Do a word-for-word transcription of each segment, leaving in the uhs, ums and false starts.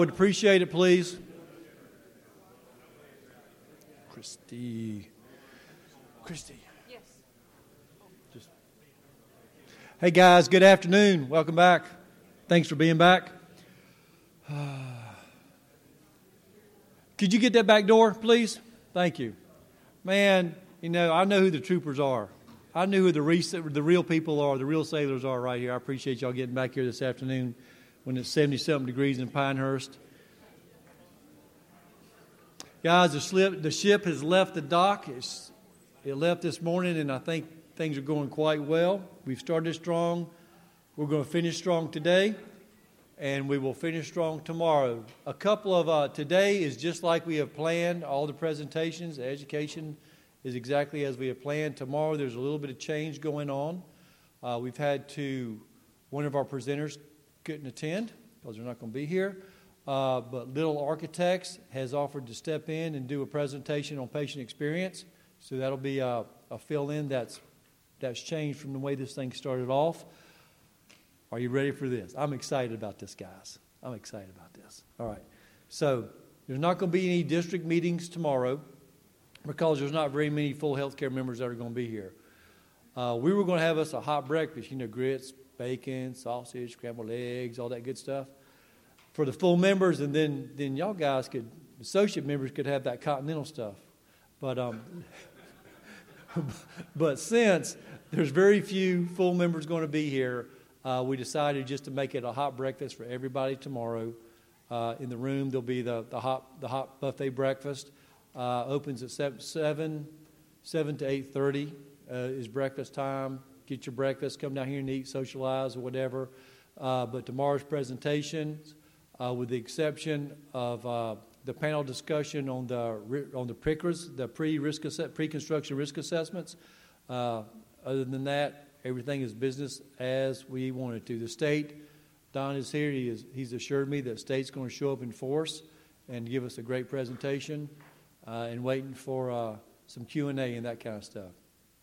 Would appreciate it, please. Christy. Christy. Yes. Just. Hey, guys, good afternoon. Welcome back. Thanks for being back. Could you get that back door, please? Thank you. Man, you know, I know who the troopers are. I know who the, re- the real people are, the real sailors are right here. I appreciate y'all getting back here this afternoon when it's seventy-something degrees in Pinehurst. Guys, the, slip, the ship has left the dock. It's, it left this morning, and I think things are going quite well. We've started strong. We're going to finish strong today, and we will finish strong tomorrow. A couple of, uh, today is just like we have planned. All the presentations, the education is exactly as we have planned. Tomorrow there's a little bit of change going on. Uh, we've had to, one of our presenters couldn't attend because they're not going to be here. Uh, but Little Architects has offered to step in and do a presentation on patient experience. So that'll be a, a fill-in that's, that's changed from the way this thing started off. Are you ready for this? I'm excited about this, guys. I'm excited about this. All right. So there's not going to be any district meetings tomorrow because there's not very many full healthcare members that are going to be here. Uh, we were going to have us a hot breakfast, you know, grits, bacon, sausage, scrambled eggs, all that good stuff for the full members, and then, then y'all guys could, associate members could have that continental stuff. But um, but since there's very few full members going to be here, uh, we decided just to make it a hot breakfast for everybody tomorrow. Uh, in the room, there'll be the, the hot the hot buffet breakfast. Uh, opens at seven, seven, seven to eight thirty uh, is breakfast time. Get your breakfast, come down here and eat, socialize, or whatever. Uh, but tomorrow's presentations, Uh, with the exception of uh, the panel discussion on the on the P R I C S, the pre-risk ass- pre-construction risk assessments. Uh, other than that, everything is business as we want it to. The state, Don is here. He is, he's assured me that the state's going to show up in force and give us a great presentation. Uh, and waiting for uh, some Q and A and that kind of stuff.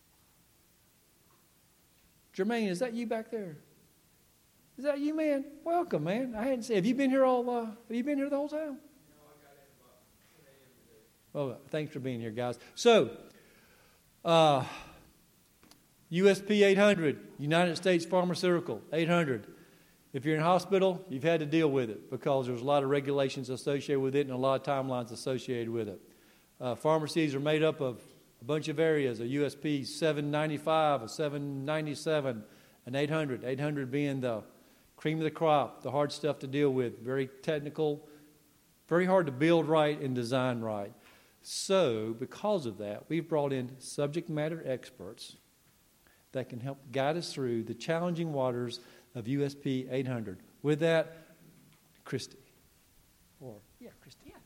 Jermaine, is that you back there? Is that you, man? Welcome, man. I hadn't seen. Have you been here all? Uh, have you been here the whole time? No, I got in about ten a.m. today. Oh, thanks for being here, guys. So, uh, U S P eight hundred, United States Pharmaceutical eight hundred. If you're in hospital, you've had to deal with it because there's a lot of regulations associated with it and a lot of timelines associated with it. Uh, pharmacies are made up of a bunch of areas: a U S P seven ninety-five, a seven ninety-seven, an eight hundred. eight hundred being the cream of the crop, the hard stuff to deal with, very technical, very hard to build right and design right. So, because of that, we've brought in subject matter experts that can help guide us through the challenging waters of U S P eight hundred. With that, Christy. Or, yeah, Christy. Yeah.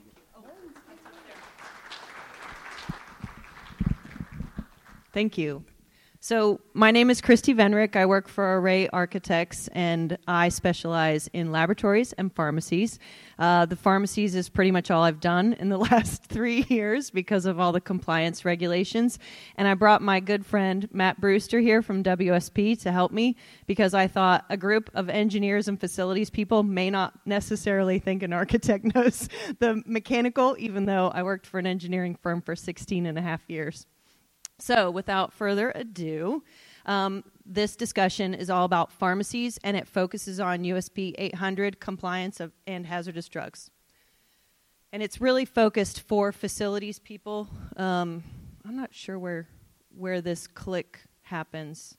Thank you. So my name is Christy Venrick. I work for Array Architects, and I specialize in laboratories and pharmacies. Uh, the pharmacies is pretty much all I've done in the last three years because of all the compliance regulations. And I brought my good friend Matt Brewster here from W S P to help me because I thought a group of engineers and facilities people may not necessarily think an architect knows the mechanical, even though I worked for an engineering firm for sixteen and a half years. So without further ado, um, this discussion is all about pharmacies, and it focuses on U S P eight hundred compliance of, and hazardous drugs. And it's really focused for facilities people. Um, I'm not sure where where this click happens.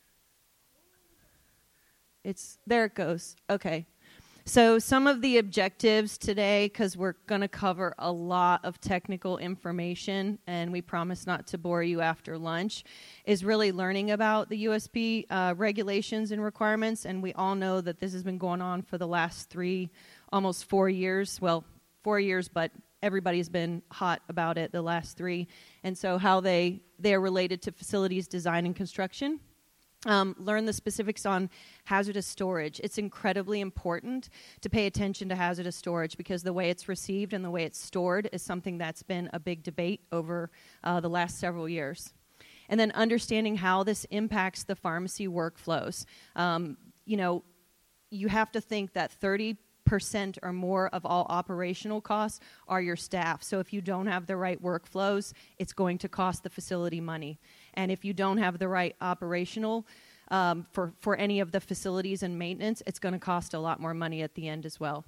It's there it goes. Okay. So some of the objectives today, because we're going to cover a lot of technical information, and we promise not to bore you after lunch, is really learning about the U S P uh, regulations and requirements. And we all know that this has been going on for the last three, almost four years. Well, four years, but everybody's been hot about it the last three. And so how they, they are related to facilities design and construction. Um, learn the specifics on hazardous storage. It's incredibly important to pay attention to hazardous storage because the way it's received and the way it's stored is something that's been a big debate over uh, the last several years. And then understanding how this impacts the pharmacy workflows. Um, you know, you have to think that thirty percent or more of all operational costs are your staff. So if you don't have the right workflows, it's going to cost the facility money. And if you don't have the right operational um, for, for any of the facilities and maintenance, it's going to cost a lot more money at the end as well.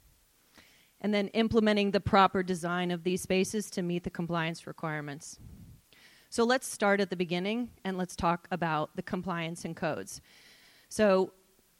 And then implementing the proper design of these spaces to meet the compliance requirements. So let's start at the beginning, and let's talk about the compliance and codes. So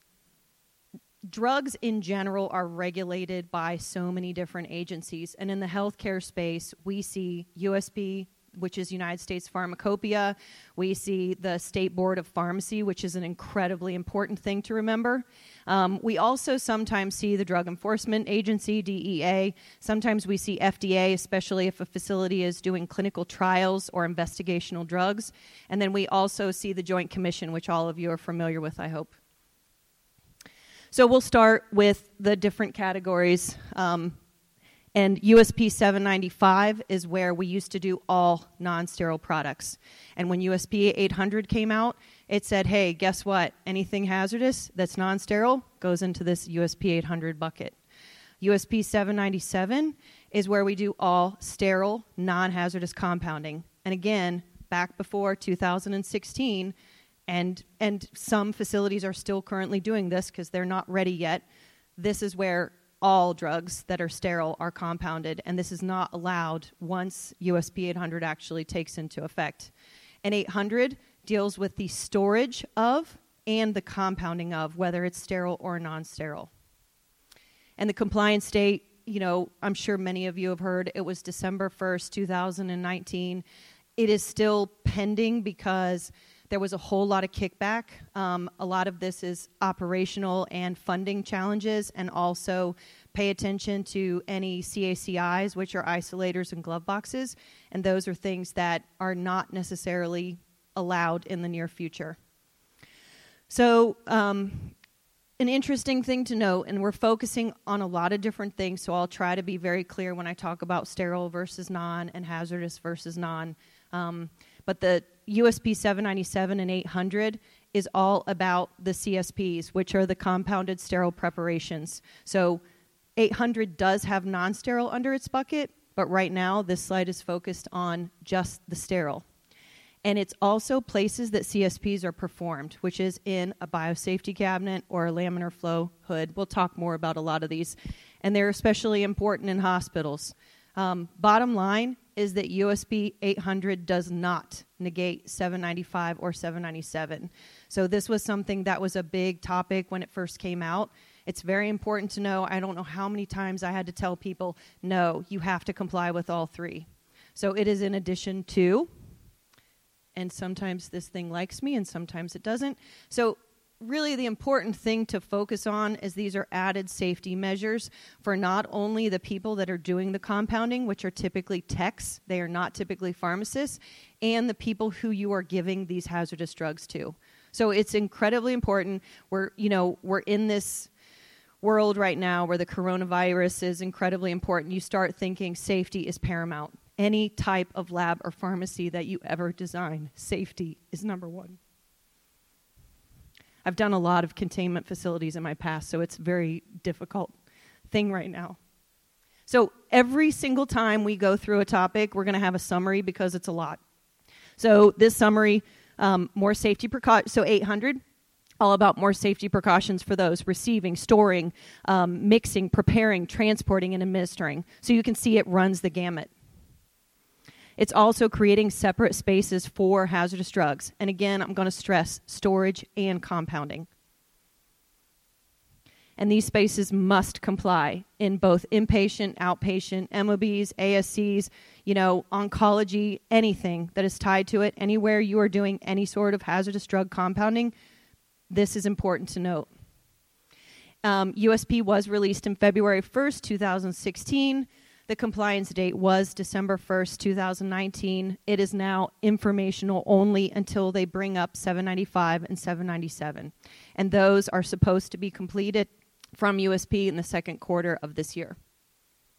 drugs in general are regulated by so many different agencies. And in the healthcare space, we see U S P, which is United States Pharmacopeia. We see the State Board of Pharmacy, which is an incredibly important thing to remember. Um, we also sometimes see the Drug Enforcement Agency, D E A. Sometimes we see F D A, especially if a facility is doing clinical trials or investigational drugs. And then we also see the Joint Commission, which all of you are familiar with, I hope. So we'll start with the different categories. Um, And U S P seven ninety-five is where we used to do all non-sterile products. And when U S P eight hundred came out, it said, hey, guess what? Anything hazardous that's non-sterile goes into this U S P eight hundred bucket. U S P seven ninety-seven is where we do all sterile, non-hazardous compounding. And again, back before two thousand sixteen, and, and some facilities are still currently doing this because they're not ready yet, this is where all drugs that are sterile are compounded, and this is not allowed once U S P eight hundred actually takes into effect. And eight hundred deals with the storage of and the compounding of, whether it's sterile or non-sterile. And the compliance date, you know, I'm sure many of you have heard, it was December first, two thousand nineteen. It is still pending because there was a whole lot of kickback. Um, a lot of this is operational and funding challenges, and also pay attention to any C A C Is, which are isolators and glove boxes, and those are things that are not necessarily allowed in the near future. So um, an interesting thing to note, and we're focusing on a lot of different things, so I'll try to be very clear when I talk about sterile versus non and hazardous versus non. Um, but the U S P seven ninety-seven and eight hundred is all about the C S Ps, which are the compounded sterile preparations. So eight hundred does have non-sterile under its bucket, but right now this slide is focused on just the sterile. And it's also places that C S Ps are performed, which is in a biosafety cabinet or a laminar flow hood. We'll talk more about a lot of these. And they're especially important in hospitals. Um, bottom line is that U S P eight hundred does not negate seven ninety-five or seven ninety-seven. So this was something that was a big topic when it first came out. It's very important to know. I don't know how many times I had to tell people, no, you have to comply with all three. So it is in addition to, and sometimes this thing likes me and sometimes it doesn't. So really the important thing to focus on is these are added safety measures for not only the people that are doing the compounding, which are typically techs, they are not typically pharmacists, and the people who you are giving these hazardous drugs to. So it's incredibly important. We're, you know, we're in this world right now where the coronavirus is incredibly important. You start thinking safety is paramount. Any type of lab or pharmacy that you ever design, safety is number one. I've done a lot of containment facilities in my past, so it's a very difficult thing right now. So every single time we go through a topic, we're going to have a summary because it's a lot. So this summary, um, more safety precautions, so eight hundred, all about more safety precautions for those receiving, storing, um, mixing, preparing, transporting, and administering. So you can see it runs the gamut. It's also creating separate spaces for hazardous drugs. And again, I'm going to stress storage and compounding. And these spaces must comply in both inpatient, outpatient, M O Bs, A S Cs, you know, oncology, anything that is tied to it. Anywhere you are doing any sort of hazardous drug compounding, this is important to note. Um, U S P was released in February first, two thousand sixteen. The compliance date was December first, two thousand nineteen. It is now informational only until they bring up seven ninety-five and seven ninety-seven. And those are supposed to be completed from U S P in the second quarter of this year.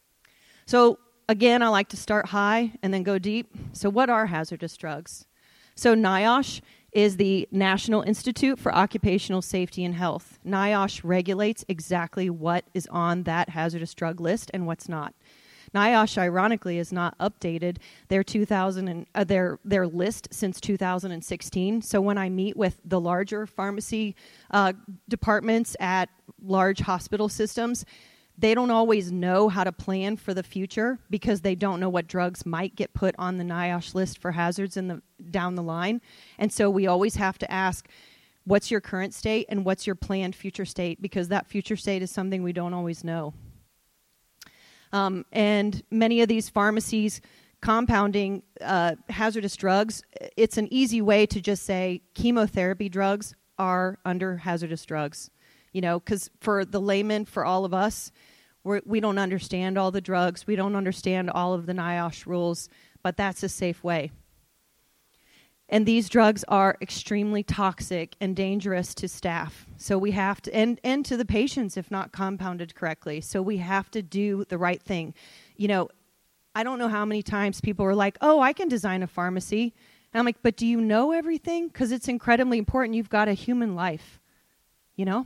So again, I like to start high and then go deep. So what are hazardous drugs? So NIOSH is the National Institute for Occupational Safety and Health. NIOSH regulates exactly what is on that hazardous drug list and what's not. NIOSH, ironically, has not updated their two thousand and, uh, their their list since two thousand sixteen. So when I meet with the larger pharmacy uh, departments at large hospital systems, they don't always know how to plan for the future because they don't know what drugs might get put on the NIOSH list for hazards in the down the line. And so we always have to ask, what's your current state and what's your planned future state? Because that future state is something we don't always know. Um, and many of these pharmacies compounding uh, hazardous drugs, it's an easy way to just say chemotherapy drugs are under hazardous drugs. You know, because for the layman, for all of us, we're, we don't understand all the drugs. We don't understand all of the NIOSH rules, but that's a safe way. And these drugs are extremely toxic and dangerous to staff. So we have to, and, and to the patients if not compounded correctly. So we have to do the right thing. You know, I don't know how many times people are like, oh, I can design a pharmacy. And I'm like, but do you know everything? Because it's incredibly important. You've got a human life, you know?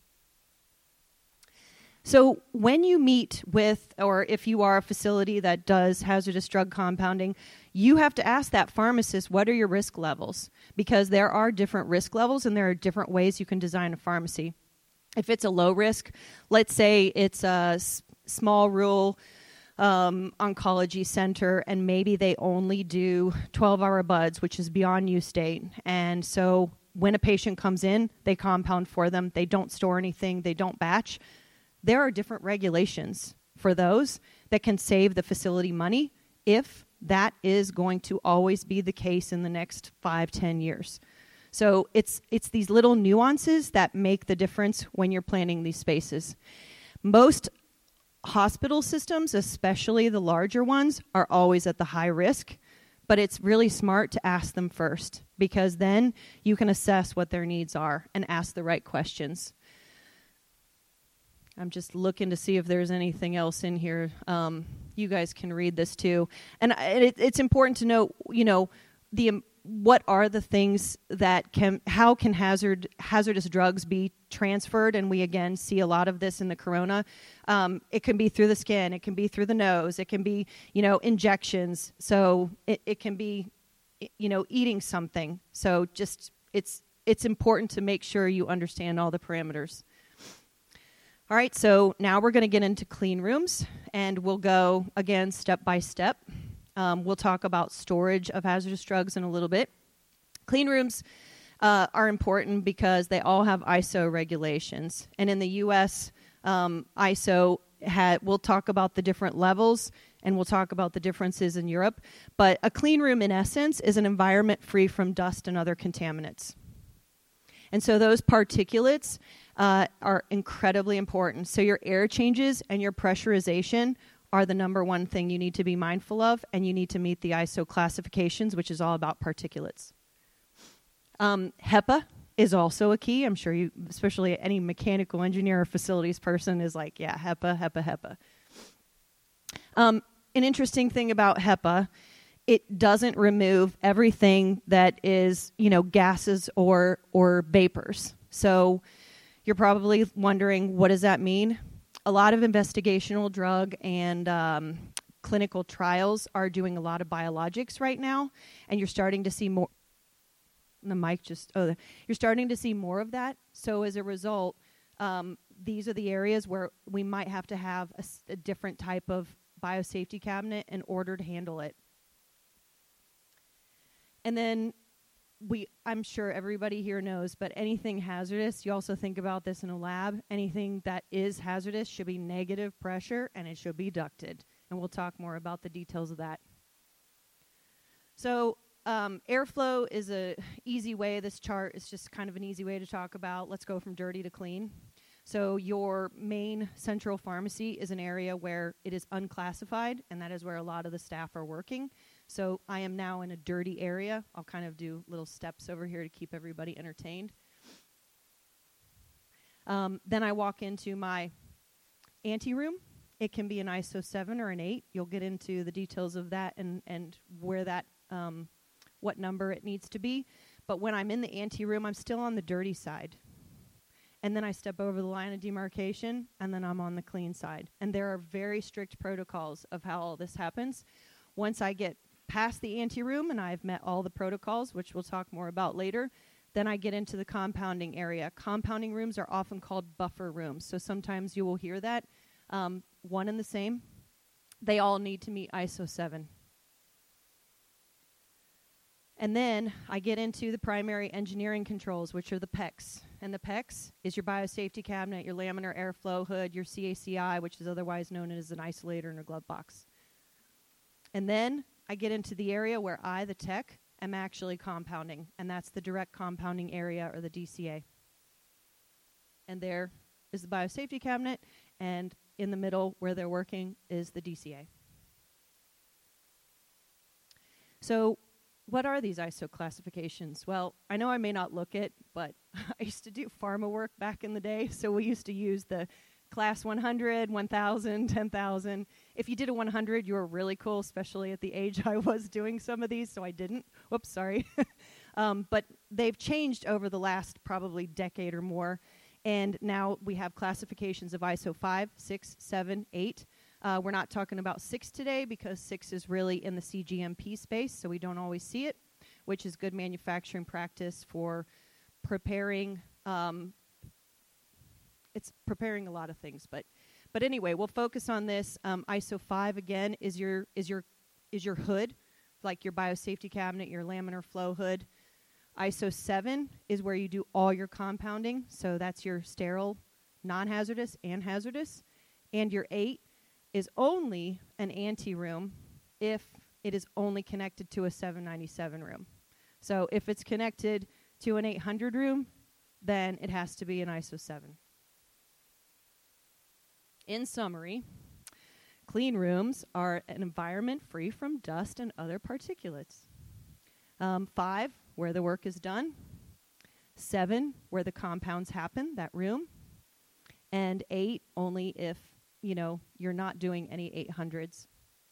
So when you meet with, or if you are a facility that does hazardous drug compounding, you have to ask that pharmacist, what are your risk levels? Because there are different risk levels and there are different ways you can design a pharmacy. If it's a low risk, let's say it's a s- small rural um, oncology center and maybe they only do twelve-hour buds, which is beyond use date. And so when a patient comes in, they compound for them. They don't store anything. They don't batch. There are different regulations for those that can save the facility money if that is going to always be the case in the next five, ten years. So it's it's these little nuances that make the difference when you're planning these spaces. Most hospital systems, especially the larger ones, are always at the high risk, but it's really smart to ask them first because then you can assess what their needs are and ask the right questions. I'm just looking to see if there's anything else in here. Um, you guys can read this too. And it, it's important to know, you know, the um, what are the things that can, how can hazard hazardous drugs be transferred? And we, again, see a lot of this in the corona. Um, it can be through the skin. It can be through the nose. It can be, you know, injections. So it, it can be, you know, eating something. So just it's it's important to make sure you understand all the parameters. All right, so now we're going to get into clean rooms, and we'll go, again, step by step. Um, we'll talk about storage of hazardous drugs in a little bit. Clean rooms uh, are important because they all have I S O regulations. And in the U S, um, I S O, had, we'll talk about the different levels, and we'll talk about the differences in Europe. But a clean room, in essence, is an environment free from dust and other contaminants. And so those particulates uh, are incredibly important. So your air changes and your pressurization are the number one thing you need to be mindful of, and you need to meet the I S O classifications, which is all about particulates. Um, HEPA is also a key. I'm sure you, especially any mechanical engineer or facilities person, is like, yeah, HEPA, HEPA, HEPA. Um, an interesting thing about HEPA, it doesn't remove everything that is, you know, gases or or vapors. So you're probably wondering, what does that mean? A lot of investigational drug and um, clinical trials are doing a lot of biologics right now, and you're starting to see more. The mic just, oh, you're starting to see more of that. So as a result, um, these are the areas where we might have to have a, a different type of biosafety cabinet in order to handle it. And then we, I'm sure everybody here knows, but anything hazardous, you also think about this in a lab, anything that is hazardous should be negative pressure and it should be ducted. And we'll talk more about the details of that. So um, airflow is a easy way. This chart is just kind of an easy way to talk about. Let's go from dirty to clean. So your main central pharmacy is an area where it is unclassified, and that is where a lot of the staff are working. So I am now in a dirty area. I'll kind of do little steps over here to keep everybody entertained. Um, then I walk into my anteroom. It can be an I S O seven or an eight. You'll get into the details of that and, and where that um, what number it needs to be. But when I'm in the ante room, I'm still on the dirty side. And then I step over the line of demarcation, and then I'm on the clean side. And there are very strict protocols of how all this happens. Once I get past the ante room and I've met all the protocols, which we'll talk more about later, then I get into the compounding area. Compounding rooms are often called buffer rooms. So sometimes you will hear that. Um, one and the same. They all need to meet I S O seven. And then I get into the primary engineering controls, which are the P E Cs. And the P E Cs is your biosafety cabinet, your laminar airflow hood, your C A C I, which is otherwise known as an isolator in a glove box. And then I get into the area where I, the tech, am actually compounding, and that's the direct compounding area, or the D C A. And there is the biosafety cabinet, and in the middle where they're working is the D C A. So what are these I S O classifications? Well, I know I may not look it, but I used to do pharma work back in the day, so we used to use the class one hundred, one thousand, ten thousand. If you did a one hundred, you were really cool, especially at the age I was doing some of these, so I didn't. Whoops, sorry. um, but they've changed over the last probably decade or more, and now we have classifications of I S O five, six, seven, eight. Uh, we're not talking about six today because six is really in the C G M P space, so we don't always see it, which is good manufacturing practice for preparing. Um, it's preparing a lot of things, but but anyway, we'll focus on this. Um, I S O five again is your is your is your hood, like your biosafety cabinet, your laminar flow hood. I S O seven is where you do all your compounding, so that's your sterile, non-hazardous, and hazardous. And your eight is only an ante room if it is only connected to a seven ninety-seven room. So if it's connected to an eight hundred room, then it has to be an I S O seven. In summary, clean rooms are an environment free from dust and other particulates. Um, five, where the work is done. Seven, where the compounds happen, that room. And eight, only if, you know, you're not doing any eight hundreds.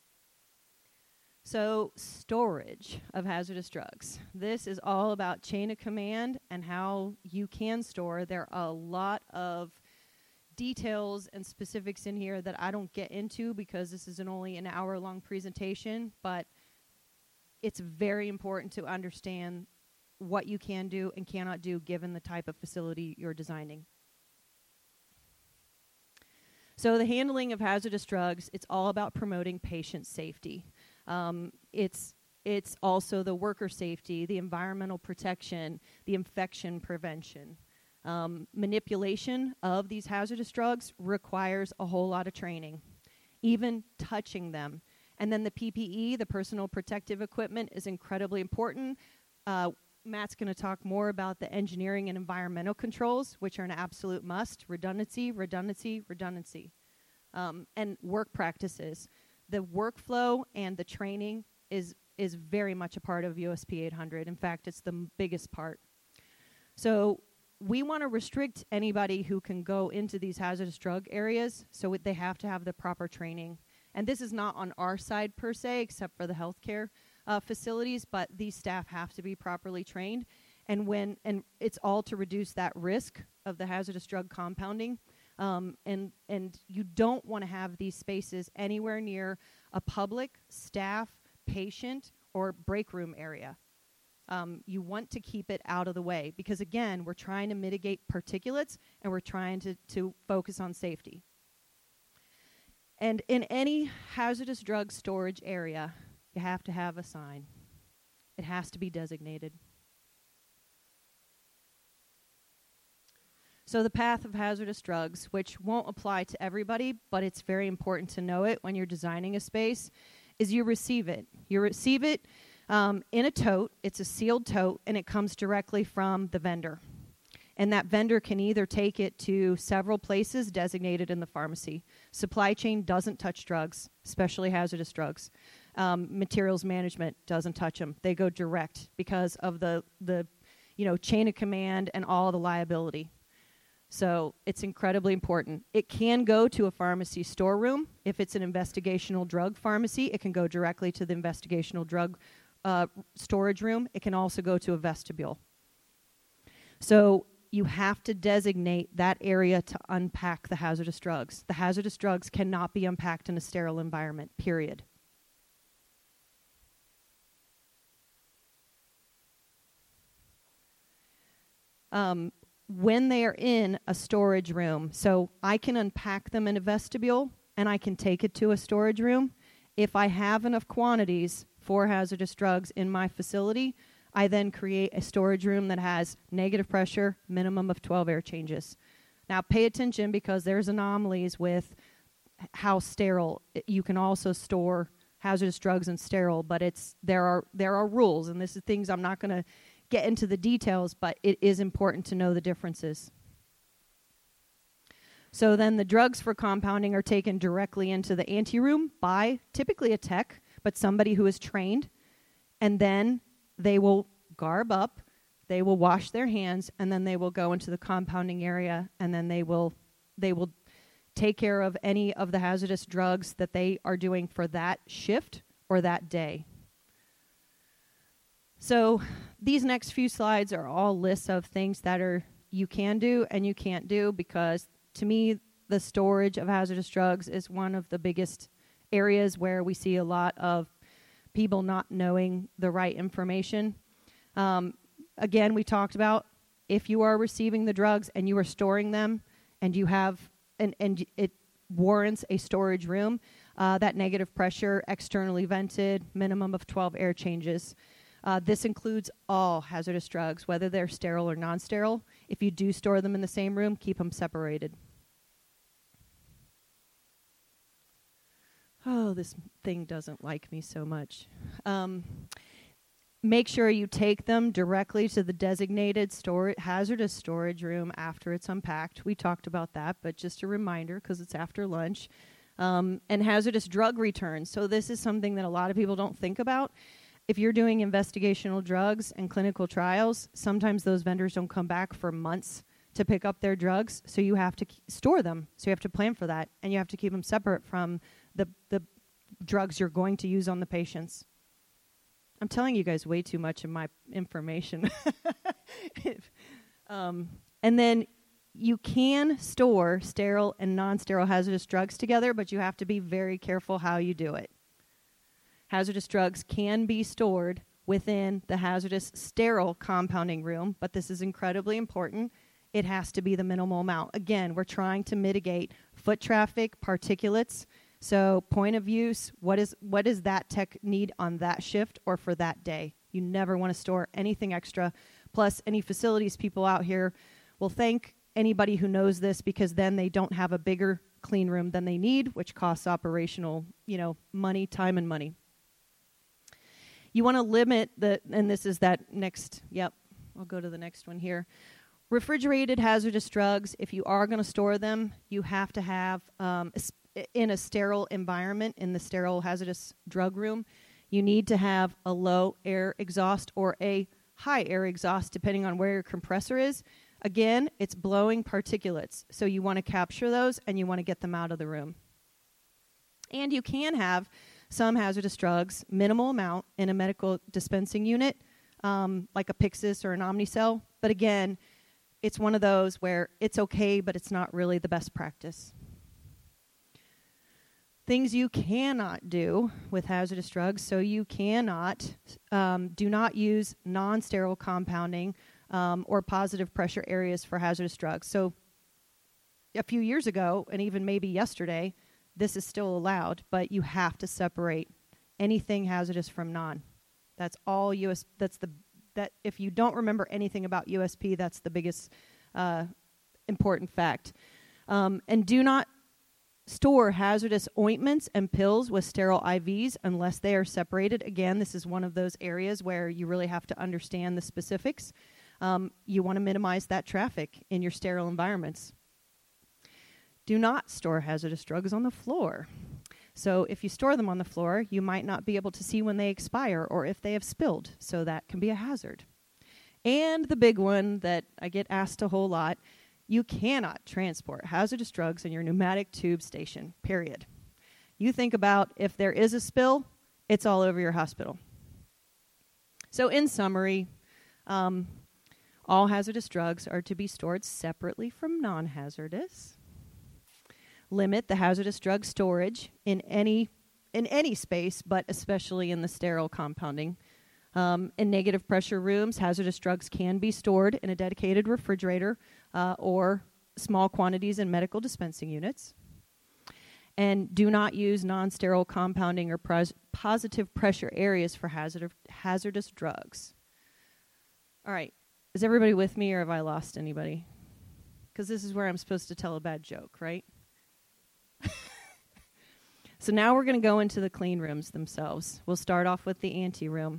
So, storage of hazardous drugs. This is all about chain of command and how you can store. There are a lot of details and specifics in here that I don't get into because this is an only an hour-long presentation, but it's very important to understand what you can do and cannot do given the type of facility you're designing. So the handling of hazardous drugs, it's all about promoting patient safety. Um, it's it's also the worker safety, the environmental protection, the infection prevention. Um, manipulation of these hazardous drugs requires a whole lot of training, even touching them. And then the P P E, the personal protective equipment, is incredibly important. Uh, Matt's going to talk more about the engineering and environmental controls, which are an absolute must. Redundancy, redundancy, redundancy. Um, and work practices. The workflow and the training is is very much a part of U S P eight hundred. In fact, it's the m- biggest part. So we want to restrict anybody who can go into these hazardous drug areas, so it, they have to have the proper training. And this is not on our side per se, except for the healthcare uh, facilities, but these staff have to be properly trained. And when and it's all to reduce that risk of the hazardous drug compounding. Um, and and you don't want to have these spaces anywhere near a public, staff, patient, or break room area. Um, you want to keep it out of the way because, again, we're trying to mitigate particulates and we're trying to, to focus on safety. And in any hazardous drug storage area, you have to have a sign. It has to be designated. So the path of hazardous drugs, which won't apply to everybody, but it's very important to know it when you're designing a space, is you receive it. You receive it um, in a tote. It's a sealed tote, and it comes directly from the vendor. And that vendor can either take it to several places designated in the pharmacy. Supply chain doesn't touch drugs, especially hazardous drugs. Um, materials management doesn't touch them. They go direct because of the, the you know, chain of command and all the liability. So it's incredibly important. It can go to a pharmacy storeroom. If it's an investigational drug pharmacy, it can go directly to the investigational drug uh, storage room, it can also go to a vestibule. So you have to designate that area to unpack the hazardous drugs. The hazardous drugs cannot be unpacked in a sterile environment, period. Um, when they are in a storage room, so I can unpack them in a vestibule and I can take it to a storage room. If I have enough quantities for hazardous drugs in my facility, I then create a storage room that has negative pressure, minimum of twelve air changes. Now pay attention, because there's anomalies with how sterile. You can also store hazardous drugs in sterile, but it's there are there are rules, and this is things I'm not going to get into the details, but it is important to know the differences. So then the drugs for compounding are taken directly into the anteroom by typically a tech, but somebody who is trained, and then they will garb up, they will wash their hands, and then they will go into the compounding area, and then they will they will take care of any of the hazardous drugs that they are doing for that shift or that day. So these next few slides are all lists of things that are you can do and you can't do, because to me, the storage of hazardous drugs is one of the biggest areas where we see a lot of people not knowing the right information. Um, again, we talked about if you are receiving the drugs and you are storing them and you have, and, and it warrants a storage room, uh, that negative pressure, externally vented, minimum of twelve air changes. Uh, this includes all hazardous drugs, whether they're sterile or non-sterile. If you do store them in the same room, keep them separated. Oh, this thing doesn't like me so much. Um, make sure you take them directly to the designated store- hazardous storage room after it's unpacked. We talked about that, but just a reminder, because it's after lunch. Um, and hazardous drug returns. So this is something that a lot of people don't think about. If you're doing investigational drugs and clinical trials, sometimes those vendors don't come back for months to pick up their drugs, so you have to k- store them. So you have to plan for that, and you have to keep them separate from the, the drugs you're going to use on the patients. I'm telling you guys way too much of my information. um, and then you can store sterile and non-sterile hazardous drugs together, but you have to be very careful how you do it. Hazardous drugs can be stored within the hazardous sterile compounding room, but this is incredibly important. It has to be the minimal amount. Again, we're trying to mitigate foot traffic, particulates. So point of use, what is what does that tech need on that shift or for that day? You never want to store anything extra. Plus, any facilities people out here will thank anybody who knows this, because then they don't have a bigger clean room than they need, which costs operational, you know, money, time, and money. You want to limit the, and this is that next, yep, I'll go to the next one here. Refrigerated hazardous drugs, if you are going to store them, you have to have, um, in a sterile environment, in the sterile hazardous drug room, you need to have a low air exhaust or a high air exhaust, depending on where your compressor is. Again, it's blowing particulates, so you want to capture those and you want to get them out of the room. And you can have some hazardous drugs, minimal amount, in a medical dispensing unit, um, like a Pyxis or an Omnicell. But again, it's one of those where it's okay, but it's not really the best practice. Things you cannot do with hazardous drugs. So you cannot, um, do not use non-sterile compounding um, or positive pressure areas for hazardous drugs. So a few years ago, and even maybe yesterday, this is still allowed, but you have to separate anything hazardous from non. That's all U S. That's the that if you don't remember anything about U S P, that's the biggest uh, important fact. Um, and do not store hazardous ointments and pills with sterile I Vs unless they are separated. Again, this is one of those areas where you really have to understand the specifics. Um, you want to minimize that traffic in your sterile environments. Do not store hazardous drugs on the floor. So if you store them on the floor, you might not be able to see when they expire or if they have spilled, so that can be a hazard. And the big one that I get asked a whole lot, you cannot transport hazardous drugs in your pneumatic tube station, period. You think about if there is a spill, it's all over your hospital. So in summary, um, all hazardous drugs are to be stored separately from non-hazardous. Limit the hazardous drug storage in any in any space, but especially in the sterile compounding. Um, in negative pressure rooms, hazardous drugs can be stored in a dedicated refrigerator uh, or small quantities in medical dispensing units. And do not use non-sterile compounding or pros- positive pressure areas for hazard- hazardous drugs. All right. Is everybody with me, or have I lost anybody? Because this is where I'm supposed to tell a bad joke, right? So now we're going to go into the clean rooms themselves. We'll start off with the ante room.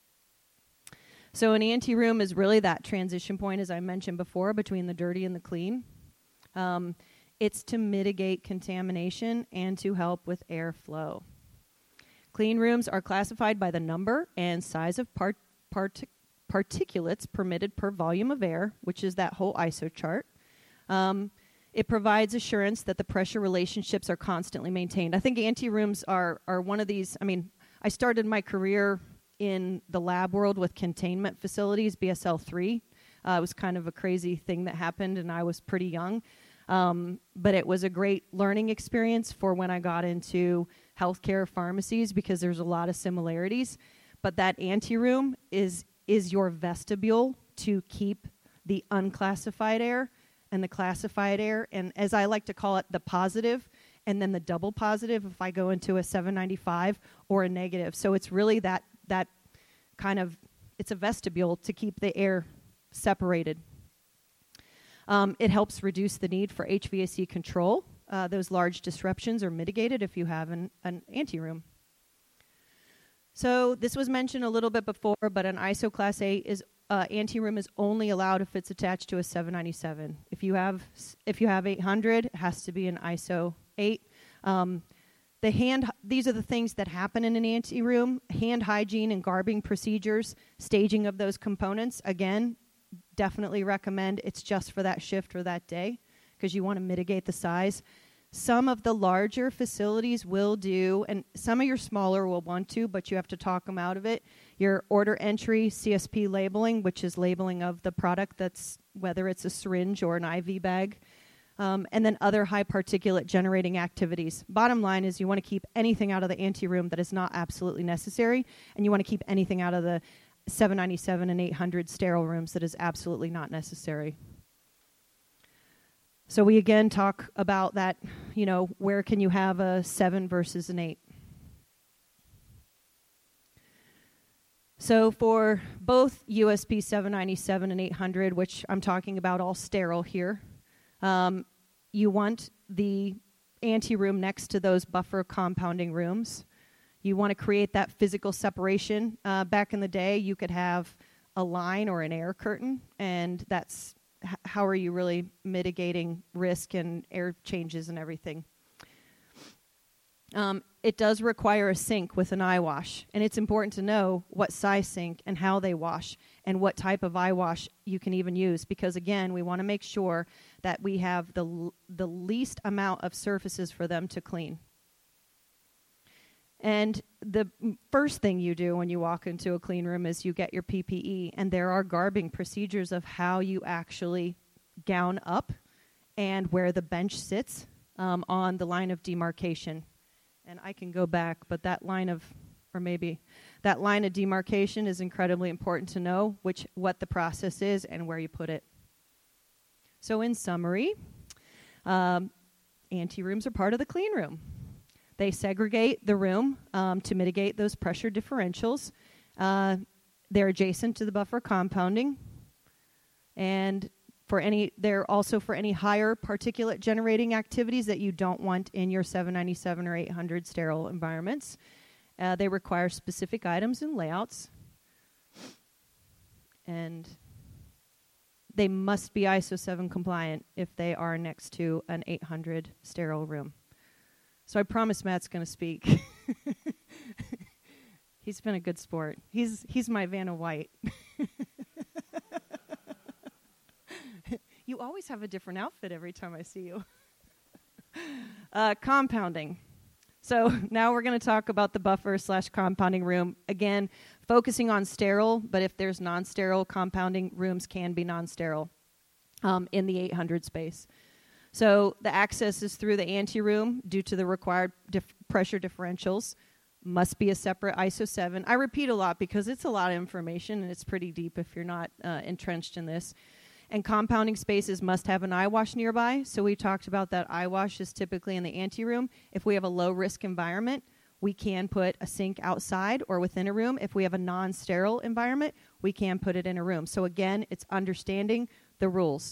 So an ante room is really that transition point, as I mentioned before, between the dirty and the clean. Um, it's to mitigate contamination and to help with airflow. Clean rooms are classified by the number and size of part, part, particulates permitted per volume of air, which is that whole I S O chart. Um, It provides assurance that the pressure relationships are constantly maintained. I think ante rooms are are one of these. I mean, I started my career in the lab world with containment facilities, B S L three. Uh, it was kind of a crazy thing that happened, and I was pretty young. Um, but it was a great learning experience for when I got into healthcare pharmacies, because there's a lot of similarities. But that ante room is is your vestibule to keep the unclassified air and the classified air, and as I like to call it, the positive, and then the double positive if I go into a seven ninety-five or a negative. So it's really that that kind of, it's a vestibule to keep the air separated. Um, it helps reduce the need for H V A C control. Uh, those large disruptions are mitigated if you have an, an ante room. So this was mentioned a little bit before, but an I S O Class A is Uh, ante room is only allowed if it's attached to a seven ninety-seven. If you have if you have eight hundred, it has to be an I S O eight. Um, the hand these are the things that happen in an ante room: hand hygiene and garbing procedures, staging of those components. Again, definitely recommend it's just for that shift or that day, because you want to mitigate the size. Some of the larger facilities will do, and some of your smaller will want to, but you have to talk them out of it. Your order entry C S P labeling, which is labeling of the product, that's whether it's a syringe or an I V bag, um, and then other high particulate generating activities. Bottom line is you want to keep anything out of the ante room that is not absolutely necessary, and you want to keep anything out of the seven ninety-seven and eight hundred sterile rooms that is absolutely not necessary. So we again talk about that, you know, where can you have a seven versus an eight? So for both U S P seven ninety-seven and eight hundred, which I'm talking about all sterile here, um, you want the ante room next to those buffer compounding rooms. You want to create that physical separation. Uh, back in the day, you could have a line or an air curtain, and that's how are you really mitigating risk and air changes and everything? Um, it does require a sink with an eye wash, and it's important to know what size sink and how they wash and what type of eye wash you can even use, because again, we want to make sure that we have the l- the least amount of surfaces for them to clean. And the first thing you do when you walk into a clean room is you get your P P E, and there are garbing procedures of how you actually gown up and where the bench sits um, on the line of demarcation. And I can go back, but that line of, or maybe that line of demarcation is incredibly important to know which what the process is and where you put it. So in summary, um, ante rooms are part of the clean room. They segregate the room um, to mitigate those pressure differentials. Uh, they're adjacent to the buffer compounding, and for any, they're also for any higher particulate generating activities that you don't want in your seven ninety-seven or eight hundred sterile environments. Uh, they require specific items and layouts, and they must be I S O seven compliant if they are next to an eight hundred sterile room. So I promise Matt's going to speak. He's been a good sport. He's he's my Vanna White. You always have a different outfit every time I see you. uh, compounding. So now we're going to talk about the buffer slash compounding room. Again, focusing on sterile, but if there's non-sterile, compounding rooms can be non-sterile um, in the eight hundred space. So the access is through the anteroom due to the required dif- pressure differentials. Must be a separate I S O seven. I repeat a lot because it's a lot of information and it's pretty deep if you're not uh, entrenched in this. And compounding spaces must have an eye wash nearby. So we talked about that eye wash is typically in the anteroom. If we have a low-risk environment, we can put a sink outside or within a room. If we have a non-sterile environment, we can put it in a room. So again, it's understanding the rules.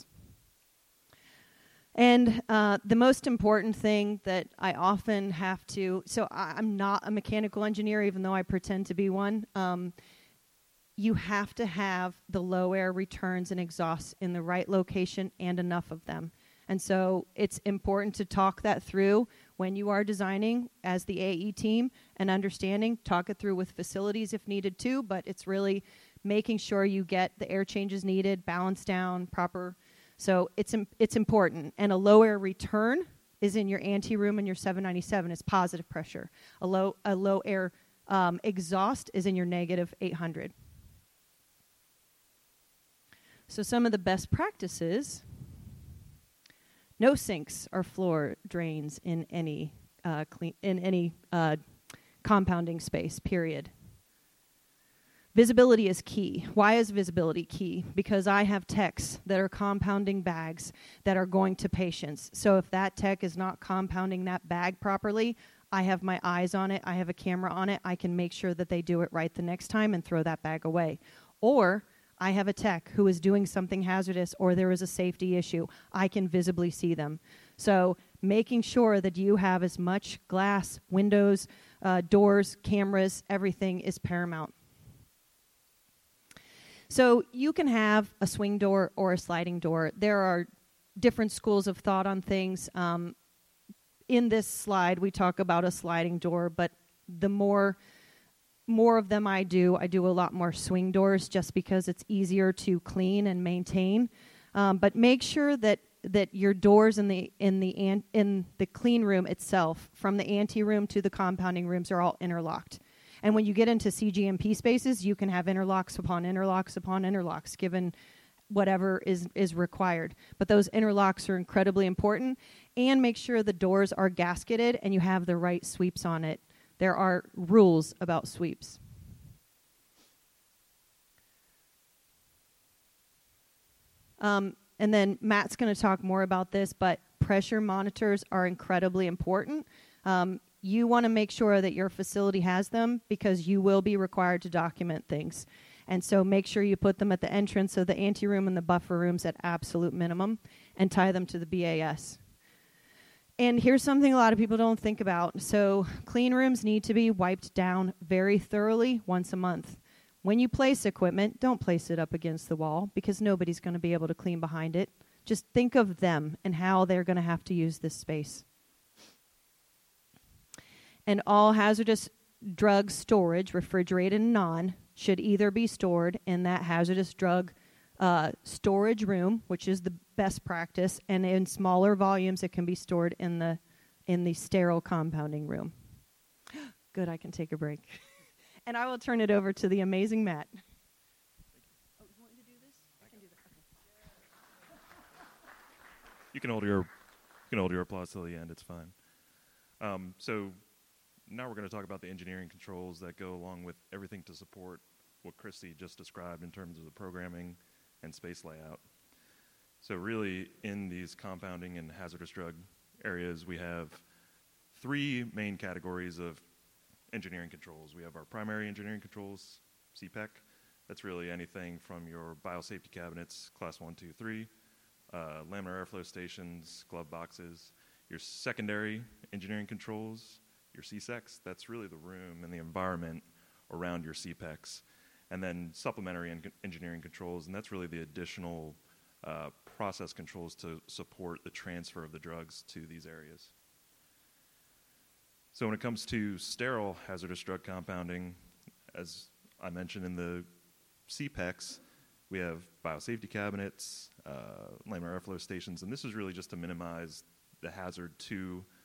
And uh, the most important thing that I often have to, so I, I'm not a mechanical engineer, even though I pretend to be one. Um, you have to have the low air returns and exhausts in the right location and enough of them. And so it's important to talk that through when you are designing as the A E team and understanding, talk it through with facilities if needed too, but it's really making sure you get the air changes needed, balance down, proper. So it's im- it's important. And a low air return is in your anteroom and your seven ninety-seven. It's positive pressure. A low a low air um, exhaust is in your negative eight hundred. So some of the best practices: no sinks or floor drains in any uh, clean in any uh, compounding space. Period. Visibility is key. Why is visibility key? Because I have techs that are compounding bags that are going to patients. So if that tech is not compounding that bag properly, I have my eyes on it. I have a camera on it. I can make sure that they do it right the next time and throw that bag away. Or I have a tech who is doing something hazardous or there is a safety issue. I can visibly see them. So making sure that you have as much glass, windows, uh, doors, cameras, everything is paramount. So you can have a swing door or a sliding door. There are different schools of thought on things. Um, in this slide, we talk about a sliding door, but the more more of them I do, I do a lot more swing doors just because it's easier to clean and maintain. Um, but make sure that that your doors in the in the an, in the clean room itself, from the ante room to the compounding rooms, are all interlocked. And when you get into C G M P spaces, you can have interlocks upon interlocks upon interlocks, given whatever is, is required. But those interlocks are incredibly important. And make sure the doors are gasketed and you have the right sweeps on it. There are rules about sweeps. Um, and then Matt's going to talk more about this, but pressure monitors are incredibly important. Um, You want to make sure that your facility has them because you will be required to document things. And so make sure you put them at the entrance of the anteroom and the buffer rooms at absolute minimum and tie them to the B A S. And here's something a lot of people don't think about. So clean rooms need to be wiped down very thoroughly once a month. When you place equipment, don't place it up against the wall because nobody's going to be able to clean behind it. Just think of them and how they're going to have to use this space. And all hazardous drug storage, refrigerated and non, should either be stored in that hazardous drug uh, storage room, which is the best practice, and in smaller volumes, it can be stored in the in the sterile compounding room. Good, I can take a break. And I will turn it over to the amazing Matt. Oh, you want me to do this? I can do that. Okay. You can hold your you can hold your applause till the end. It's fine. Um, so. Now we're going to talk about the engineering controls that go along with everything to support what Christy just described in terms of the programming and space layout. So really, in these compounding and hazardous drug areas, we have three main categories of engineering controls. We have our primary engineering controls, C PEC. That's really anything from your biosafety cabinets, class one, two, three, uh, laminar airflow stations, glove boxes. Your secondary engineering controls, your C SECs, that's really the room and the environment around your C PECs. And then supplementary en- engineering controls, and that's really the additional uh, process controls to support the transfer of the drugs to these areas. So when it comes to sterile hazardous drug compounding, as I mentioned in the C PECs, we have biosafety cabinets, uh, laminar airflow stations, and this is really just to minimize the hazard to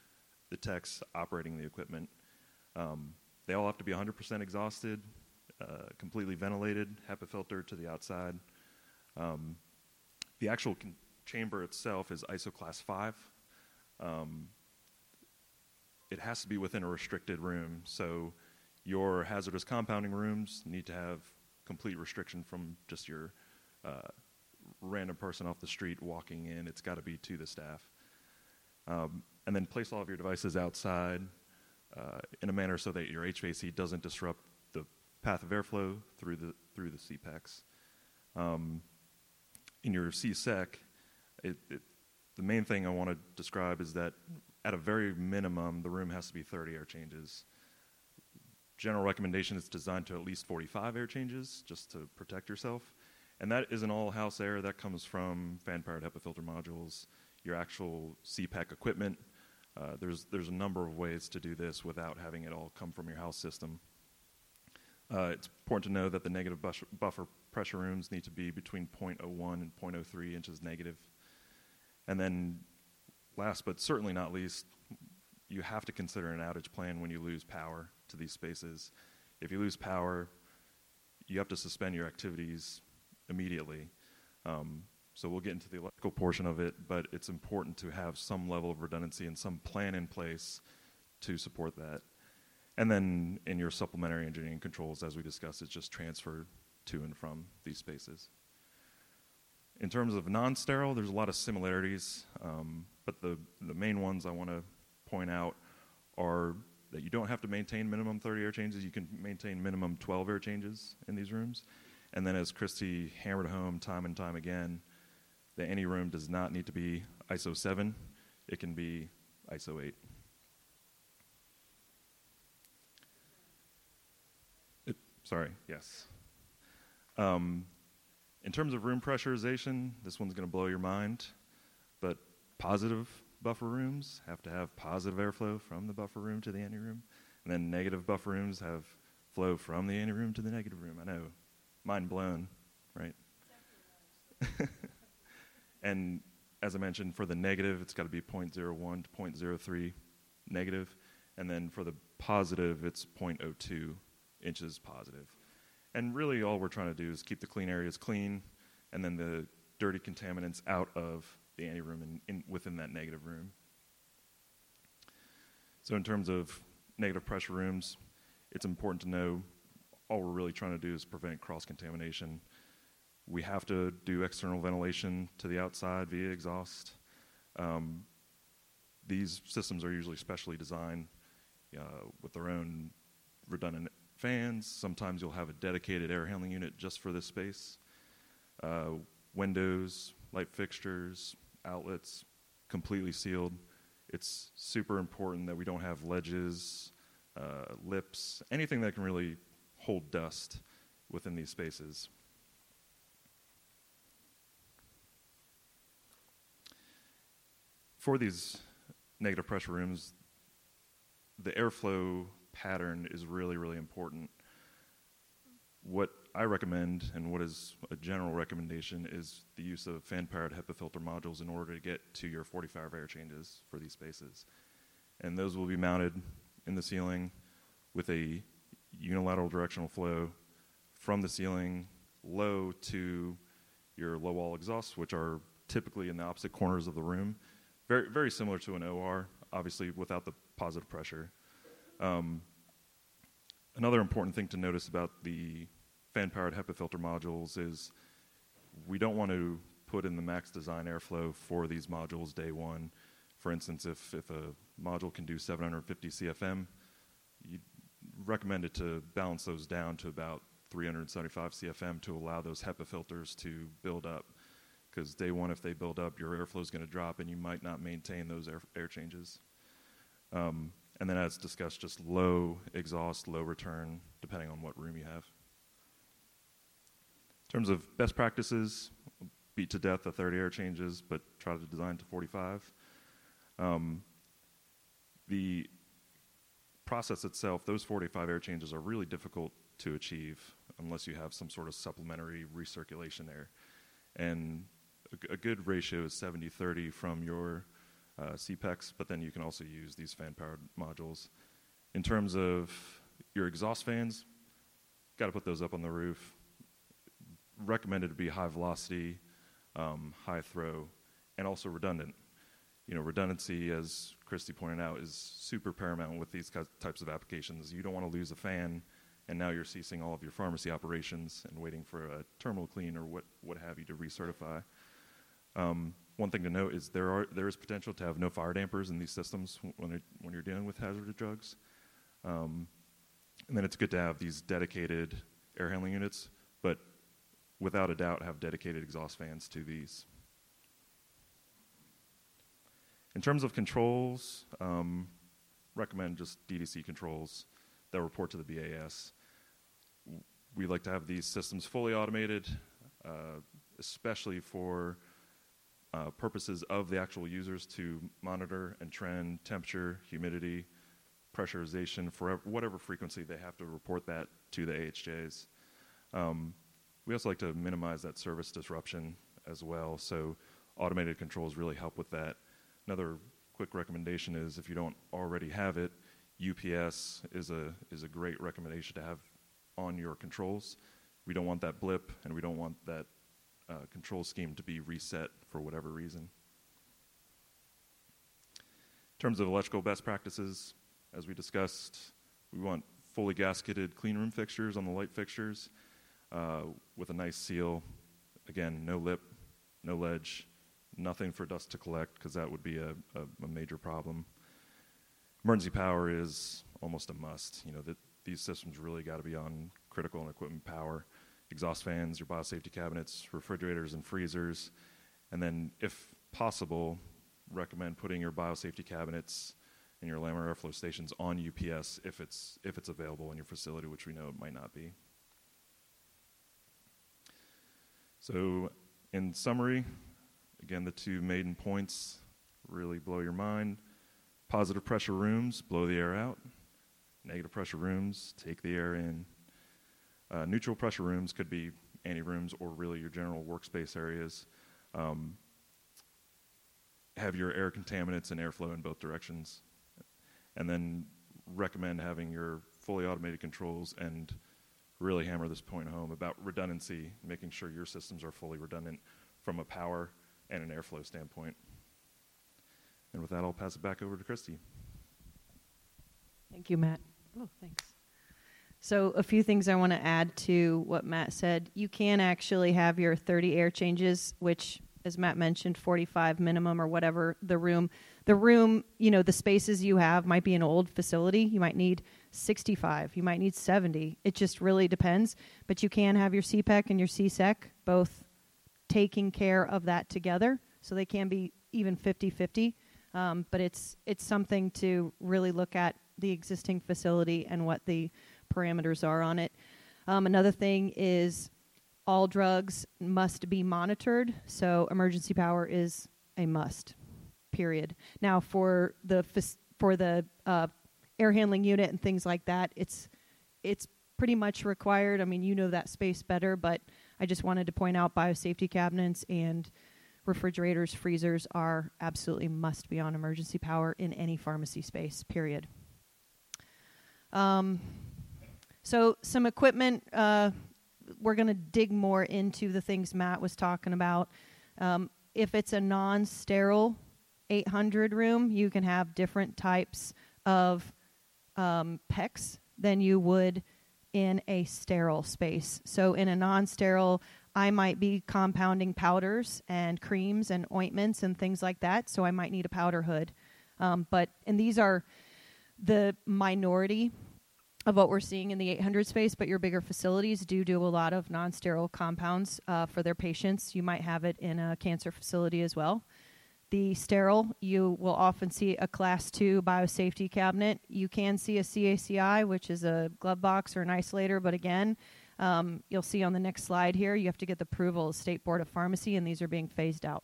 the techs operating the equipment. Um, they all have to be one hundred percent exhausted, uh, completely ventilated, HEPA filter to the outside. Um, the actual con- chamber itself is I S O class five. Um, it has to be within a restricted room, so your hazardous compounding rooms need to have complete restriction from just your uh, random person off the street walking in. It's got to be to the staff. Um, and then place all of your devices outside uh, in a manner so that your H V A C doesn't disrupt the path of airflow through the through the C PACs. Um, in your C SEC, it, it, the main thing I want to describe is that at a very minimum, the room has to be thirty air changes. General recommendation is designed to at least forty-five air changes just to protect yourself. And that isn't all house air. That comes from fan-powered HEPA filter modules, your actual C PAC equipment. Uh, there's, there's a number of ways to do this without having it all come from your house system. Uh, it's important to know that the negative buffer, buffer pressure rooms need to be between zero point zero one and zero point zero three inches negative. And then last but certainly not least, you have to consider an outage plan when you lose power to these spaces. If you lose power, you have to suspend your activities immediately. Um, so we'll get into the electrical portion of it, but it's important to have some level of redundancy and some plan in place to support that. And then in your supplementary engineering controls, as we discussed, it's just transferred to and from these spaces. In terms of non-sterile, there's a lot of similarities, um, but the, the main ones I want to point out are that you don't have to maintain minimum thirty air changes. You can maintain minimum twelve air changes in these rooms. And then as Christy hammered home time and time again, that any room does not need to be I S O seven. It can be I S O eight. It, sorry, yes. Um, in terms of room pressurization, this one's going to blow your mind, but positive buffer rooms have to have positive airflow from the buffer room to the anteroom, and then negative buffer rooms have flow from the anteroom to the negative room. I know, mind blown, right? And as I mentioned, for the negative, it's got to be zero point zero one to zero point zero three negative, and then for the positive, it's zero point zero two inches positive. And really all we're trying to do is keep the clean areas clean, and then the dirty contaminants out of the anteroom and in, within that negative room. So in terms of negative pressure rooms, it's important to know all we're really trying to do is prevent cross-contamination. We have to do external ventilation to the outside via exhaust. Um, these systems are usually specially designed uh, with their own redundant fans. Sometimes you'll have a dedicated air handling unit just for this space. Uh, windows, light fixtures, outlets, completely sealed. It's super important that we don't have ledges, uh, lips, anything that can really hold dust within these spaces. For these negative pressure rooms, the airflow pattern is really, really important. What I recommend, and what is a general recommendation, is the use of fan-powered HEPA filter modules in order to get to your forty-five air changes for these spaces. And those will be mounted in the ceiling with a unilateral directional flow from the ceiling low to your low wall exhausts, which are typically in the opposite corners of the room. Very, very similar to an O R, obviously without the positive pressure. Um, another important thing to notice about the fan-powered HEPA filter modules is we don't want to put in the max design airflow for these modules day one. For instance, if, if a module can do seven hundred fifty C F M, you recommend it to balance those down to about three hundred seventy-five C F M to allow those HEPA filters to build up. Because day one, if they build up, your airflow is going to drop and you might not maintain those air, air changes. Um, and then as discussed, just low exhaust, low return, depending on what room you have. In terms of best practices, beat to death the thirty air changes, but try to design to forty-five. Um, the process itself, those forty-five air changes are really difficult to achieve unless you have some sort of supplementary recirculation there. And a, a good ratio is seventy thirty from your uh, C PEX, but then you can also use these fan-powered modules. In terms of your exhaust fans, got to put those up on the roof. Recommended to be high velocity, um, high throw, and also redundant. You know, redundancy, as Christy pointed out, is super paramount with these types of applications. You don't want to lose a fan, and now you're ceasing all of your pharmacy operations and waiting for a terminal clean or what, what have you to recertify. Um, one thing to note is there are there is potential to have no fire dampers in these systems when it, when you're dealing with hazardous drugs. Um, and then it's good to have these dedicated air handling units, but without a doubt have dedicated exhaust fans to these. In terms of controls, um, recommend just D D C controls that report to the B A S. We like to have these systems fully automated, uh, especially for uh, purposes of the actual users to monitor and trend temperature, humidity, pressurization, for whatever frequency they have to report that to the A H Js. Um, we also like to minimize that service disruption as well, so automated controls really help with that. Another quick recommendation is if you don't already have it, U P S is a is a great recommendation to have on your controls. We don't want that blip, and we don't want that uh, control scheme to be reset for whatever reason. In terms of electrical best practices, as we discussed, we want fully gasketed clean room fixtures on the light fixtures uh, with a nice seal. Again, no lip, no ledge, nothing for dust to collect, because that would be a, a, a major problem. Emergency power is almost a must. You know, that these systems really got to be on critical and equipment power. Exhaust fans, your biosafety cabinets, refrigerators and freezers, and then if possible, recommend putting your biosafety cabinets and your laminar airflow stations on U P S if it's if it's available in your facility, which we know it might not be. So, in summary, again, the two maiden points really blow your mind. Positive pressure rooms, blow the air out. Negative pressure rooms, take the air in. Uh, neutral pressure rooms could be ante rooms or really your general workspace areas. Um, have your air contaminants and airflow in both directions. And then recommend having your fully automated controls and really hammer this point home about redundancy, making sure your systems are fully redundant from a power and an airflow standpoint. And with that, I'll pass it back over to Christy. Thank you, Matt. Oh, thanks. So a few things I want to add to what Matt said. You can actually have your thirty air changes, which, as Matt mentioned, forty-five minimum or whatever the room. The room, you know, the spaces you have might be an old facility. You might need sixty-five. You might need seventy. It just really depends. But you can have your C PEC and your C SEC both taking care of that together. So they can be even fifty-fifty. Um, but it's it's something to really look at the existing facility and what the parameters are on it. Um, another thing is all drugs must be monitored, so emergency power is a must, period. Now, for the for the uh, air handling unit and things like that, it's it's pretty much required. I mean, you know that space better, but I just wanted to point out biosafety cabinets and refrigerators, freezers are absolutely must be on emergency power in any pharmacy space, period. Um, so some equipment, uh, we're going to dig more into the things Matt was talking about. Um, if it's a non-sterile eight hundred room, you can have different types of um, P E Cs than you would in a sterile space. So in a non-sterile, I might be compounding powders and creams and ointments and things like that, so I might need a powder hood. Um, but and these are the minority of what we're seeing in the eight hundred space, but your bigger facilities do do a lot of non-sterile compounds uh, for their patients. You might have it in a cancer facility as well. The sterile, you will often see a class two biosafety cabinet. You can see a C A C I, which is a glove box or an isolator, but again, um, you'll see on the next slide here, you have to get the approval of State Board of Pharmacy, and these are being phased out.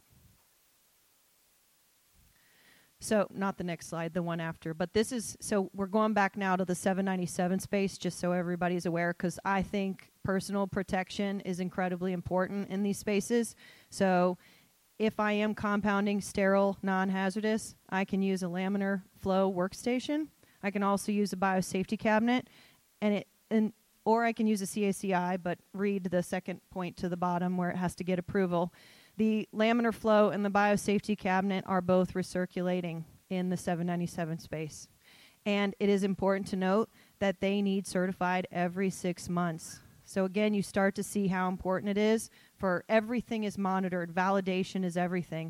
So, not the next slide, the one after. But this is, so we're going back now to the seven ninety-seven space, just so everybody's aware, because I think personal protection is incredibly important in these spaces. So, if I am compounding sterile, non-hazardous, I can use a laminar flow workstation. I can also use a biosafety cabinet, and it and or I can use a C A C I, but read the second point to the bottom where it has to get approval. The laminar flow and the biosafety cabinet are both recirculating in the seven ninety-seven space. And it is important to note that they need certified every six months. So again, you start to see how important it is for everything is monitored. Validation is everything.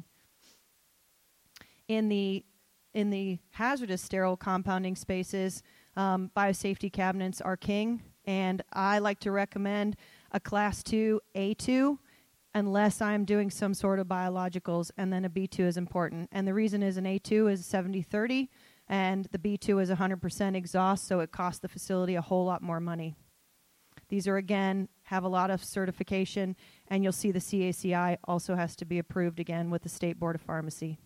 In the in the hazardous sterile compounding spaces, um, biosafety cabinets are king, and I like to recommend a class two A two unless I'm doing some sort of biologicals, and then a B two is important. And the reason is an A two is seventy thirty, and the B two is one hundred percent exhaust, so it costs the facility a whole lot more money. These are, again, have a lot of certification, and you'll see the C A C I also has to be approved again with the State Board of Pharmacy.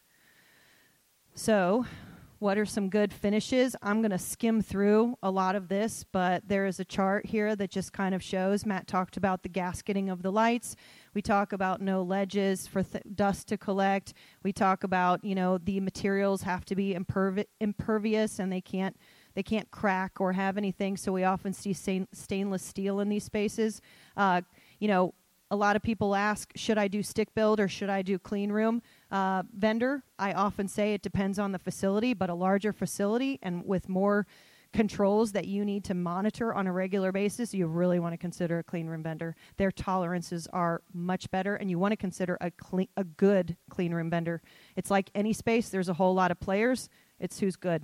So, what are some good finishes? I'm going to skim through a lot of this, but there is a chart here that just kind of shows. Matt talked about the gasketing of the lights. We talk about no ledges for th- dust to collect. We talk about, you know, the materials have to be impervi- impervious and they can't they can't crack or have anything. So we often see stain- stainless steel in these spaces. Uh, you know, a lot of people ask, should I do stick build or should I do clean room uh, vendor? I often say it depends on the facility, but a larger facility and with more controls that you need to monitor on a regular basis, you really want to consider a clean room vendor. Their tolerances are much better, and you want to consider a clean, a good clean room vendor. It's like any space, there's a whole lot of players. It's who's good.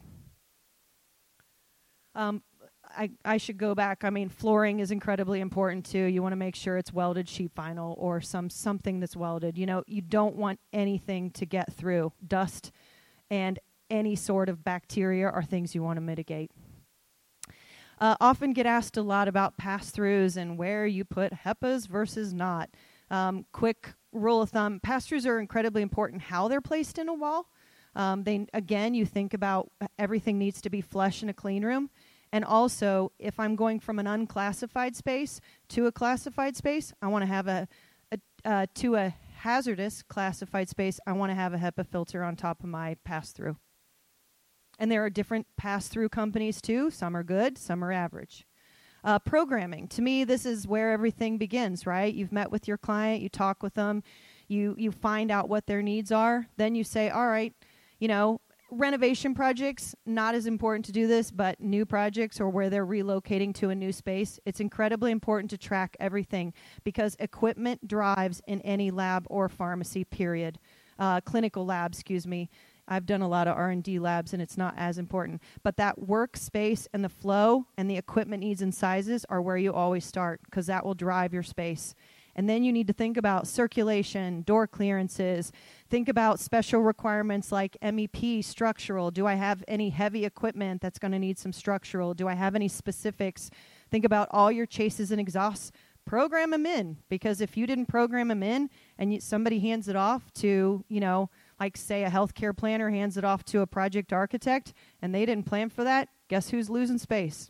Um, I, I should go back. I mean, flooring is incredibly important too. You want to make sure it's welded sheet vinyl or some something that's welded. You know, you don't want anything to get through. Dust and any sort of bacteria are things you want to mitigate. Uh, often get asked a lot about pass-throughs and where you put HEPAs versus not. Um, quick rule of thumb, pass-throughs are incredibly important how they're placed in a wall. Um, they again, you think about everything needs to be flush in a clean room. And also, if I'm going from an unclassified space to a classified space, I want to have a, a uh, to a hazardous classified space, I want to have a HEPA filter on top of my pass-through. And there are different pass-through companies too. Some are good, some are average. Uh, programming. To me, this is where everything begins, right? You've met with your client, you talk with them, you you find out what their needs are. Then you say, all right, you know, renovation projects, not as important to do this, but new projects or where they're relocating to a new space, it's incredibly important to track everything because equipment drives in any lab or pharmacy, period. Uh, clinical lab, excuse me. I've done a lot of R and D labs, and it's not as important. But that workspace and the flow and the equipment needs and sizes are where you always start because that will drive your space. And then you need to think about circulation, door clearances. Think about special requirements like M E P, structural. Do I have any heavy equipment that's going to need some structural? Do I have any specifics? Think about all your chases and exhausts. Program them in, because if you didn't program them in and you, somebody hands it off to, you know, like say a healthcare planner hands it off to a project architect and they didn't plan for that, guess who's losing space?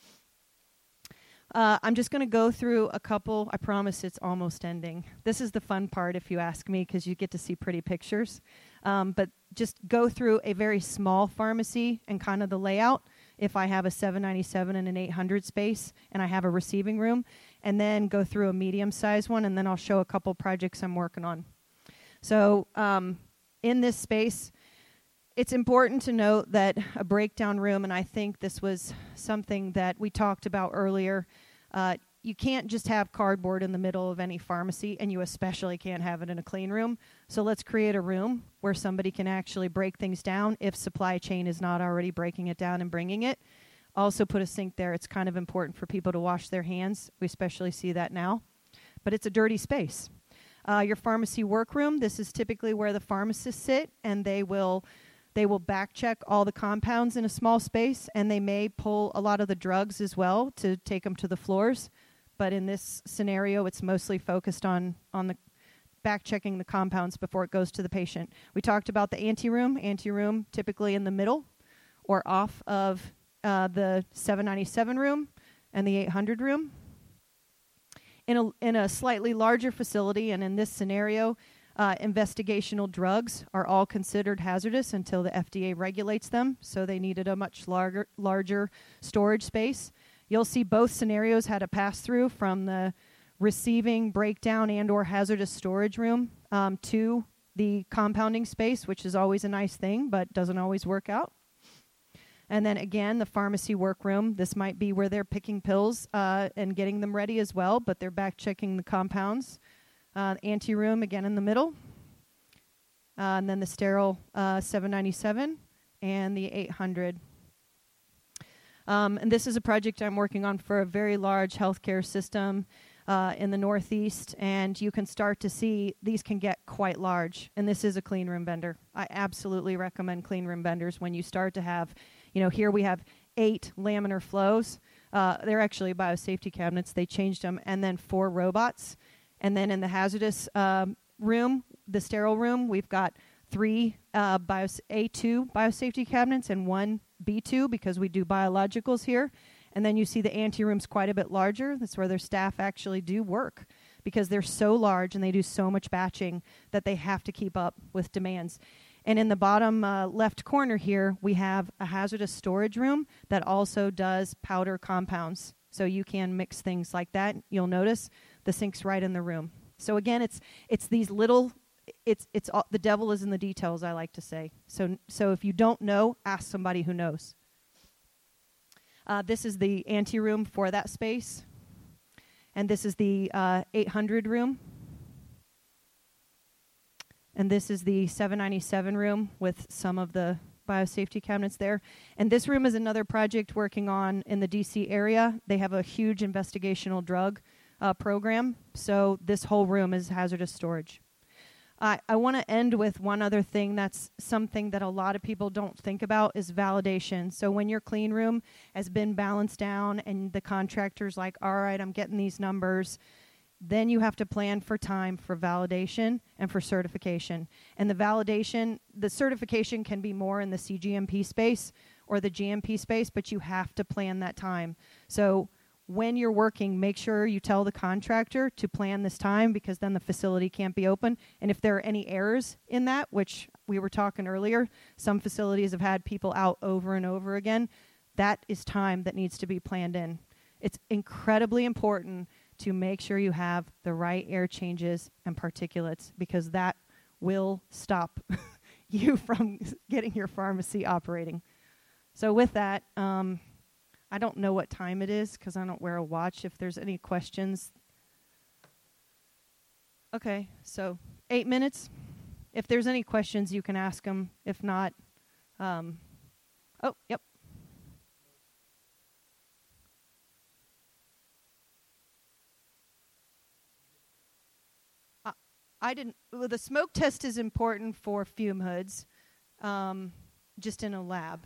Uh, I'm just going to go through a couple. I promise it's almost ending. This is the fun part, if you ask me, because you get to see pretty pictures. Um, but just go through a very small pharmacy and kind of the layout. If I have a seven ninety-seven and an eight hundred space and I have a receiving room, and then go through a medium-sized one, and then I'll show a couple projects I'm working on. So um, in this space, it's important to note that a breakdown room, and I think this was something that we talked about earlier, uh, you can't just have cardboard in the middle of any pharmacy, and you especially can't have it in a clean room. So let's create a room where somebody can actually break things down if supply chain is not already breaking it down and bringing it. Also put a sink there. It's kind of important for people to wash their hands. We especially see that now. But it's a dirty space. Uh, your pharmacy workroom, this is typically where the pharmacists sit, and they will... They will back check all the compounds in a small space, and they may pull a lot of the drugs as well to take them to the floors. But in this scenario, it's mostly focused on, on the back checking the compounds before it goes to the patient. We talked about the anteroom. Anteroom typically in the middle or off of uh, the seven ninety-seven room and the eight hundred room. In a, in a slightly larger facility, and in this scenario, Uh, investigational drugs are all considered hazardous until the F D A regulates them, so they needed a much larger, larger storage space. You'll see both scenarios had a pass-through from the receiving, breakdown, and or hazardous storage room um, to the compounding space, which is always a nice thing, but doesn't always work out. And then again, the pharmacy workroom. This might be where they're picking pills uh, and getting them ready as well, but they're back checking the compounds. Uh, ante room again in the middle. Uh, and then the sterile uh, seven ninety-seven and the eight hundred. Um, and this is a project I'm working on for a very large healthcare system uh, in the Northeast, and you can start to see these can get quite large. And this is a clean room vendor. I absolutely recommend clean room vendors when you start to have, you know, here we have eight laminar flows. Uh, they're actually biosafety cabinets. They changed them, and then four robots. And then in the hazardous um, room, the sterile room, we've got three uh, bios- A two biosafety cabinets and one B two because we do biologicals here. And then you see the ante room's quite a bit larger. That's where their staff actually do work because they're so large and they do so much batching that they have to keep up with demands. And in the bottom uh, left corner here, we have a hazardous storage room that also does powder compounds. So you can mix things like that. You'll notice the sink's right in the room. So again, it's it's these little, it's it's all, the devil is in the details, I like to say. So so if you don't know, ask somebody who knows. Uh, this is the ante room for that space, and this is the uh, eight hundred room, and this is the seven ninety-seven room with some of the biosafety cabinets there. And this room is another project working on in the D C area. They have a huge investigational drug uh, program, so this whole room is hazardous storage. Uh, I want to end with one other thing that's something that a lot of people don't think about is validation. So when your clean room has been balanced down and the contractor's like, all right, I'm getting these numbers, then you have to plan for time for validation and for certification. And the validation, the certification can be more in the C G M P space or the G M P space, but you have to plan that time. So when you're working, make sure you tell the contractor to plan this time because then the facility can't be open. And if there are any errors in that, which we were talking earlier, some facilities have had people out over and over again, that is time that needs to be planned in. It's incredibly important to make sure you have the right air changes and particulates because that will stop you from getting your pharmacy operating. So with that, um, I don't know what time it is because I don't wear a watch. If there's any questions. Okay, so eight minutes. If there's any questions, you can ask them. If not, um, oh, yep. Uh, I didn't, well, the smoke test is important for fume hoods, um, just in a lab.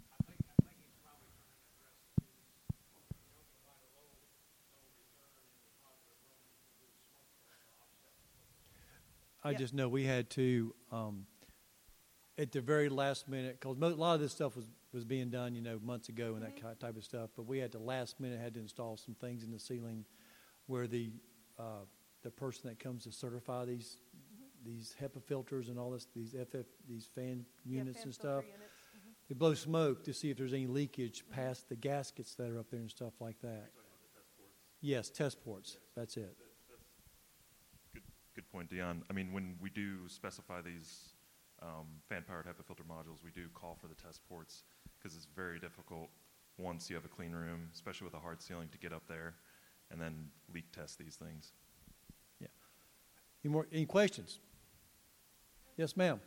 I Yep. just know we had to, um, at the very last minute, because a lot of this stuff was, was being done, you know, months ago and that Mm-hmm. kind of type of stuff. But we had to last minute had to install some things in the ceiling where the uh, the person that comes to certify these mm-hmm. these HEPA filters and all this, these F F, these fan units yeah, fan and stuff, units. Mm-hmm. they blow smoke to see if there's any leakage mm-hmm. past the gaskets that are up there and stuff like that. Yes, test ports. That's it. Good, good point, Dion. I mean, when we do specify these um, fan-powered HEPA filter modules, we do call for the test ports because it's very difficult once you have a clean room, especially with a hard ceiling, to get up there and then leak test these things. Yeah. Any more? Any questions? Yes, ma'am.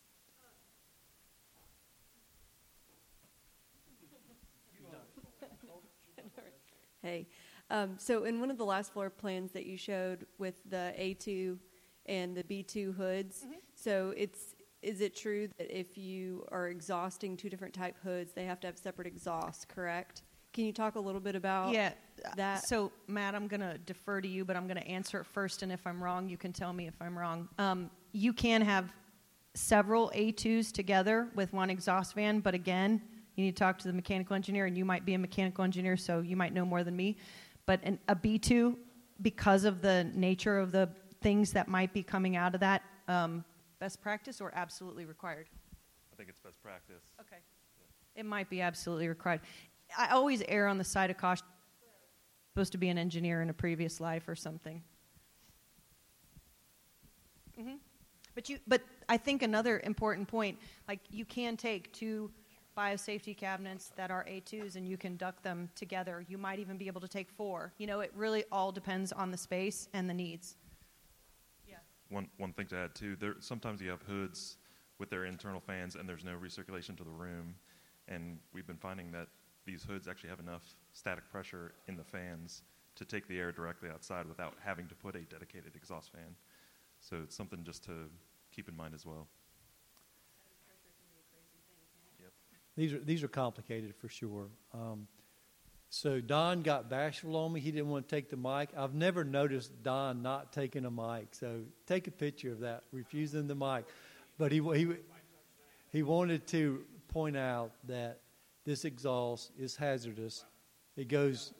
Hey, um, so in one of the last floor plans that you showed with the A two and the B two hoods, mm-hmm. so it's is it true that if you are exhausting two different type hoods, they have to have separate exhausts, correct? Can you talk a little bit about yeah, that? So, Matt, I'm going to defer to you, but I'm going to answer it first, and if I'm wrong, you can tell me if I'm wrong. Um, you can have several A twos together with one exhaust fan, but again, you need to talk to the mechanical engineer, and you might be a mechanical engineer, so you might know more than me. But an, a B two, because of the nature of the things that might be coming out of that, um, best practice or absolutely required? I think it's best practice. Okay. It might be absolutely required. I always err on the side of caution. I'm supposed to be an engineer in a previous life or something. Mm-hmm. But you, but I think another important point, like you can take two biosafety cabinets that are A twos and you can duct them together. You might even be able to take four. You know, it really all depends on the space and the needs. Yeah. One one thing to add too, there sometimes you have hoods with their internal fans and there's no recirculation to the room, and we've been finding that these hoods actually have enough static pressure in the fans to take the air directly outside without having to put a dedicated exhaust fan. So it's something just to keep in mind as well. Yep. These are these are complicated for sure. Um, so Don got bashful on me. He didn't want to take the mic. I've never noticed Don not taking a mic. So take a picture of that, refusing the mic. But he he he wanted to point out that this exhaust is hazardous. It goes.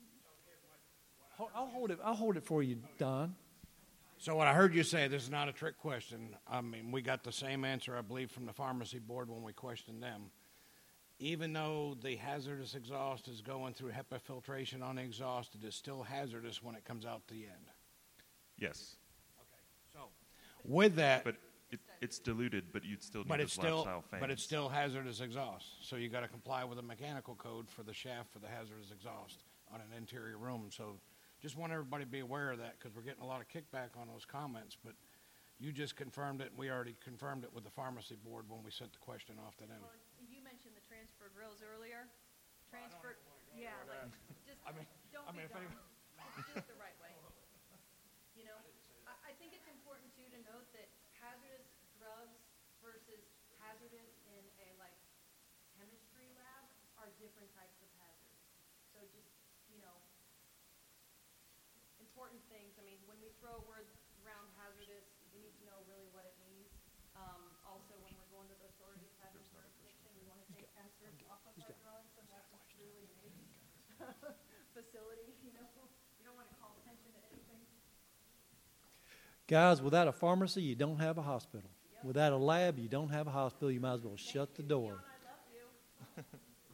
I'll hold it. I'll hold it for you, Don. So what I heard you say, this is not a trick question. I mean, we got the same answer, I believe, from the pharmacy board when we questioned them. Even though the hazardous exhaust is going through HEPA filtration on the exhaust, it is still hazardous when it comes out the end. Yes. Okay. So with that, but it, it's diluted, but you'd still need but those it's still, lap-style fans. but it's still hazardous exhaust. So you got to comply with the mechanical code for the shaft for the hazardous exhaust on an interior room. So just want everybody to be aware of that because we're getting a lot of kickback on those comments. But you just confirmed it. We already confirmed it with the pharmacy board when we sent the question off to them. Well, you mentioned the transfer grills earlier. Transfer, yeah, like just I mean, don't I mean, be if dumb. any- Do it the right way. You know, I, I think it's important too to note that hazardous drugs versus hazardous in a like chemistry lab are different types of hazards. So just you know, important things. I mean, when we throw a word around hazardous, we need to know really what it means. Um, also, when we're going to the authorities having jurisdiction, we want to take hazardous off of our drawings unless it's really a big facility. You know, you don't want to call attention to anything. Guys, without a pharmacy, you don't have a hospital. Yep. Without a lab, you don't have a hospital. You might as well Thank shut you, the door. Dion, I love you.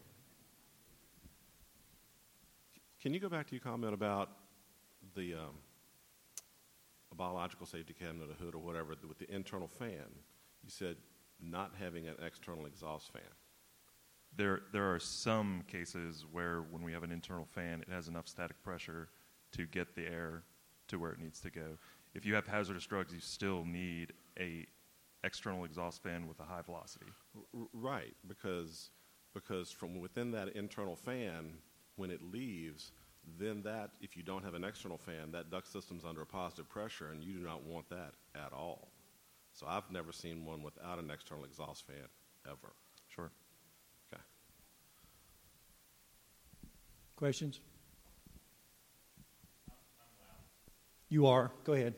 Can you go back to your comment about the um, a biological safety cabinet, a hood, or whatever, with the internal fan? You said not having an external exhaust fan. There, there are some cases where when we have an internal fan, it has enough static pressure to get the air to where it needs to go. If you have hazardous drugs, you still need a external exhaust fan with a high velocity. R- right, because because from within that internal fan, when it leaves, then that, if you don't have an external fan, that duct system's under a positive pressure, and you do not want that at all. So I've never seen one without an external exhaust fan, ever. Sure. Okay. Questions? You are. Go ahead.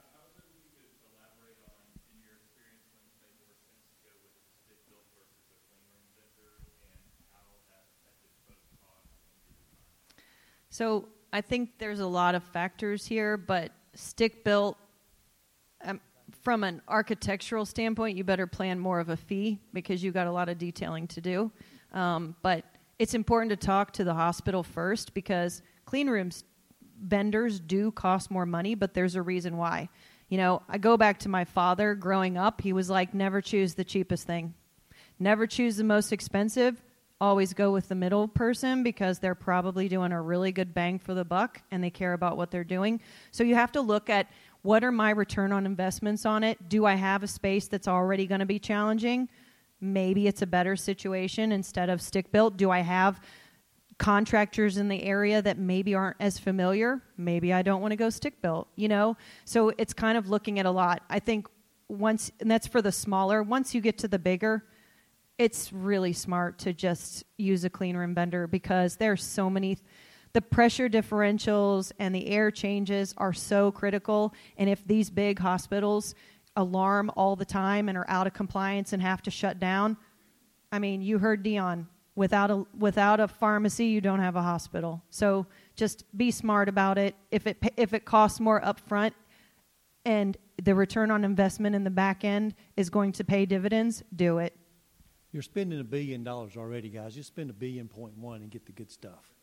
So I think there's a lot of factors here, but stick built, um, from an architectural standpoint, you better plan more of a fee because you've got a lot of detailing to do. Um, but it's important to talk to the hospital first because clean rooms vendors do cost more money, but there's a reason why. You know, I go back to my father growing up. He was like, never choose the cheapest thing. Never choose the most expensive. Always go with the middle person because they're probably doing a really good bang for the buck and they care about what they're doing. So you have to look at what are my return on investments on it? Do I have a space that's already going to be challenging? Maybe it's a better situation instead of stick built. Do I have contractors in the area that maybe aren't as familiar? Maybe I don't want to go stick built, you know? So it's kind of looking at a lot. I think once, and that's for the smaller, once you get to the bigger, it's really smart to just use a clean room vendor because there's so many, the pressure differentials and the air changes are so critical. And if these big hospitals alarm all the time and are out of compliance and have to shut down, I mean, you heard Dion, without a, without a pharmacy, you don't have a hospital. So just be smart about it. If it, if it costs more upfront and the return on investment in the back end is going to pay dividends, do it. You're spending a billion dollars already, guys. Just spend a billion point one and get the good stuff.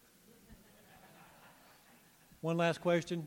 One last question.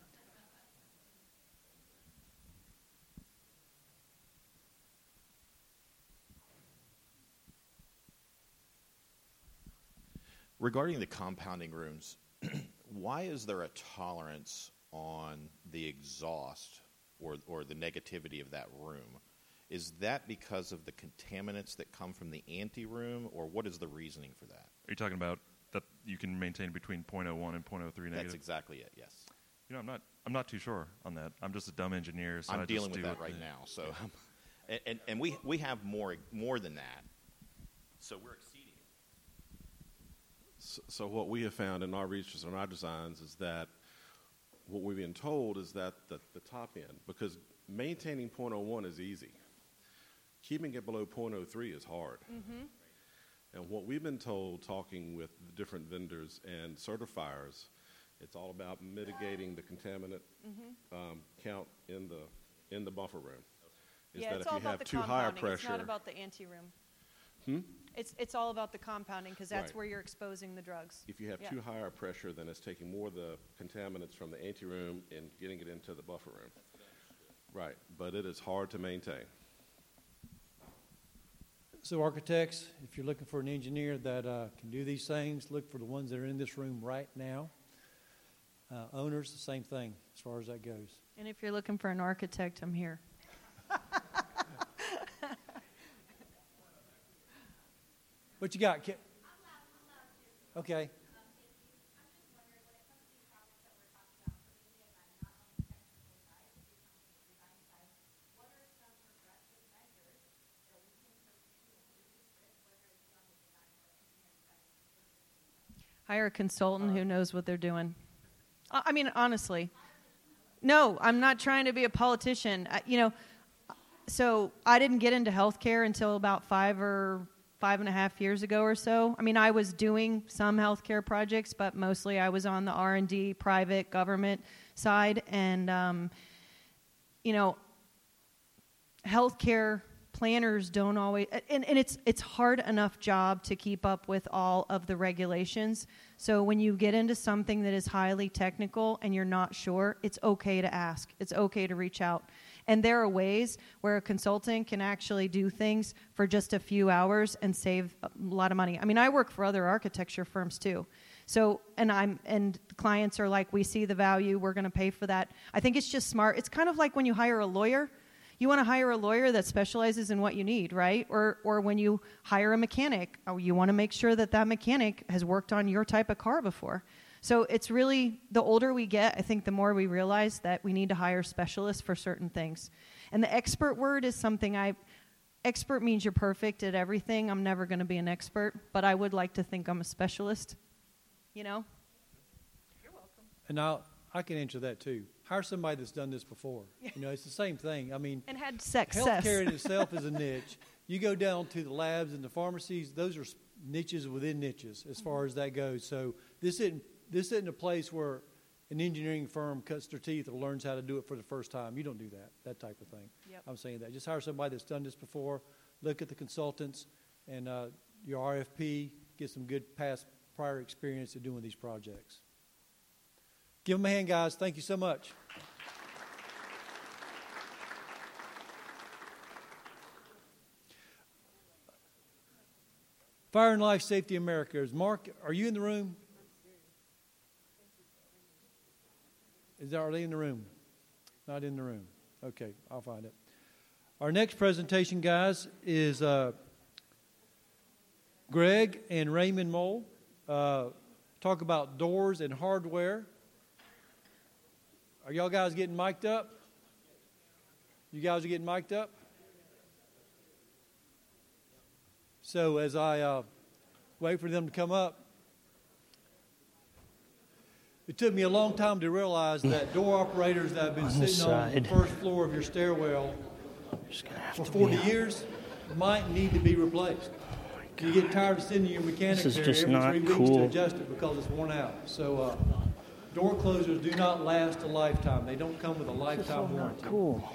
Regarding the compounding rooms, why is there a tolerance on the exhaust or, or the negativity of that room? Is that because of the contaminants that come from the anteroom, or what is the reasoning for that? Are you talking about that you can maintain between point oh one and point oh three negative? That's exactly it, yes. You know, I'm not I'm not too sure on that. I'm just a dumb engineer, so I'm I dealing just with do that what right the- now. So, and, and, and we, we have more more than that. So we're exceeding it. So, so what we have found in our research and our designs is that what we've been told is that the, the top end, because maintaining point oh one is easy. Keeping it below point oh three is hard. Mm-hmm. And what we've been told, talking with the different vendors and certifiers, it's all about mitigating the contaminant Mm-hmm. um, count in the in the buffer room. Is Yeah, that it's if all you about have the too high a compounding. pressure, It's not about the anteroom. Hmm? It's it's all about the compounding because that's Right. where you're exposing the drugs. if you have Yeah. too high a pressure, then it's taking more of the contaminants from the anteroom and getting it into the buffer room. Right, but it is hard to maintain. So architects, if you're looking for an engineer that uh, can do these things, look for the ones that are in this room right now. Uh, owners, the same thing as far as that goes. And if you're looking for an architect, I'm here. What you got, Ki- Okay. Hire a consultant who knows what they're doing. I I mean, honestly. No, I'm not trying to be a politician. I, you know, so I didn't get into healthcare until about five or five and a half years ago or so. I mean, I was doing some healthcare projects, but mostly I was on the R and D, private, government side. And, um, you know, healthcare planners don't always, and, and it's it's hard enough job to keep up with all of the regulations. So when you get into something that is highly technical and you're not sure, it's okay to ask. It's okay to reach out. And there are ways where a consultant can actually do things for just a few hours and save a lot of money. I mean, I work for other architecture firms too. So, and I'm, and clients are like, we see the value, we're going to pay for that. I think it's just smart. It's kind of like when you hire a lawyer. You want to hire a lawyer that specializes in what you need, right? Or or when you hire a mechanic, oh, you want to make sure that that mechanic has worked on your type of car before. So it's really, the older we get, I think the more we realize that we need to hire specialists for certain things. And the expert word is something I, expert means you're perfect at everything. I'm never going to be an expert, but I would like to think I'm a specialist, you know? You're welcome. And I'll, I can answer that too. Hire somebody that's done this before. You know, it's the same thing. I mean, And had success. healthcare in itself is a niche. You go down to the labs and the pharmacies; those are s- niches within niches as far as that goes. So this isn't this isn't a place where an engineering firm cuts their teeth or learns how to do it for the first time. You don't do that, that type of thing. Yep. I'm saying that. Just hire somebody that's done this before. Look at the consultants and uh, your R F P. Get some good past prior experience of doing these projects. Give them a hand, guys. Thank you so much. Fire and Life Safety America. Is Mark, are you in the room? Is that, are they in the room? Not in the room. Okay, I'll find it. Our next presentation, guys, is uh, Greg and Raymond Mole. Uh, talk about doors and hardware. Are y'all guys getting mic'd up? You guys are getting mic'd up? So as I uh, wait for them to come up, it took me a long time to realize that door operators that have been On sitting this on the side. first floor of your stairwell Just gonna have for to forty be- years might need to be replaced. You get tired of sending your mechanic This is there just every not three weeks to cool. adjust it because it's worn out. So uh, door closers do not last a lifetime. They don't come with a This is lifetime so not warranty. cool.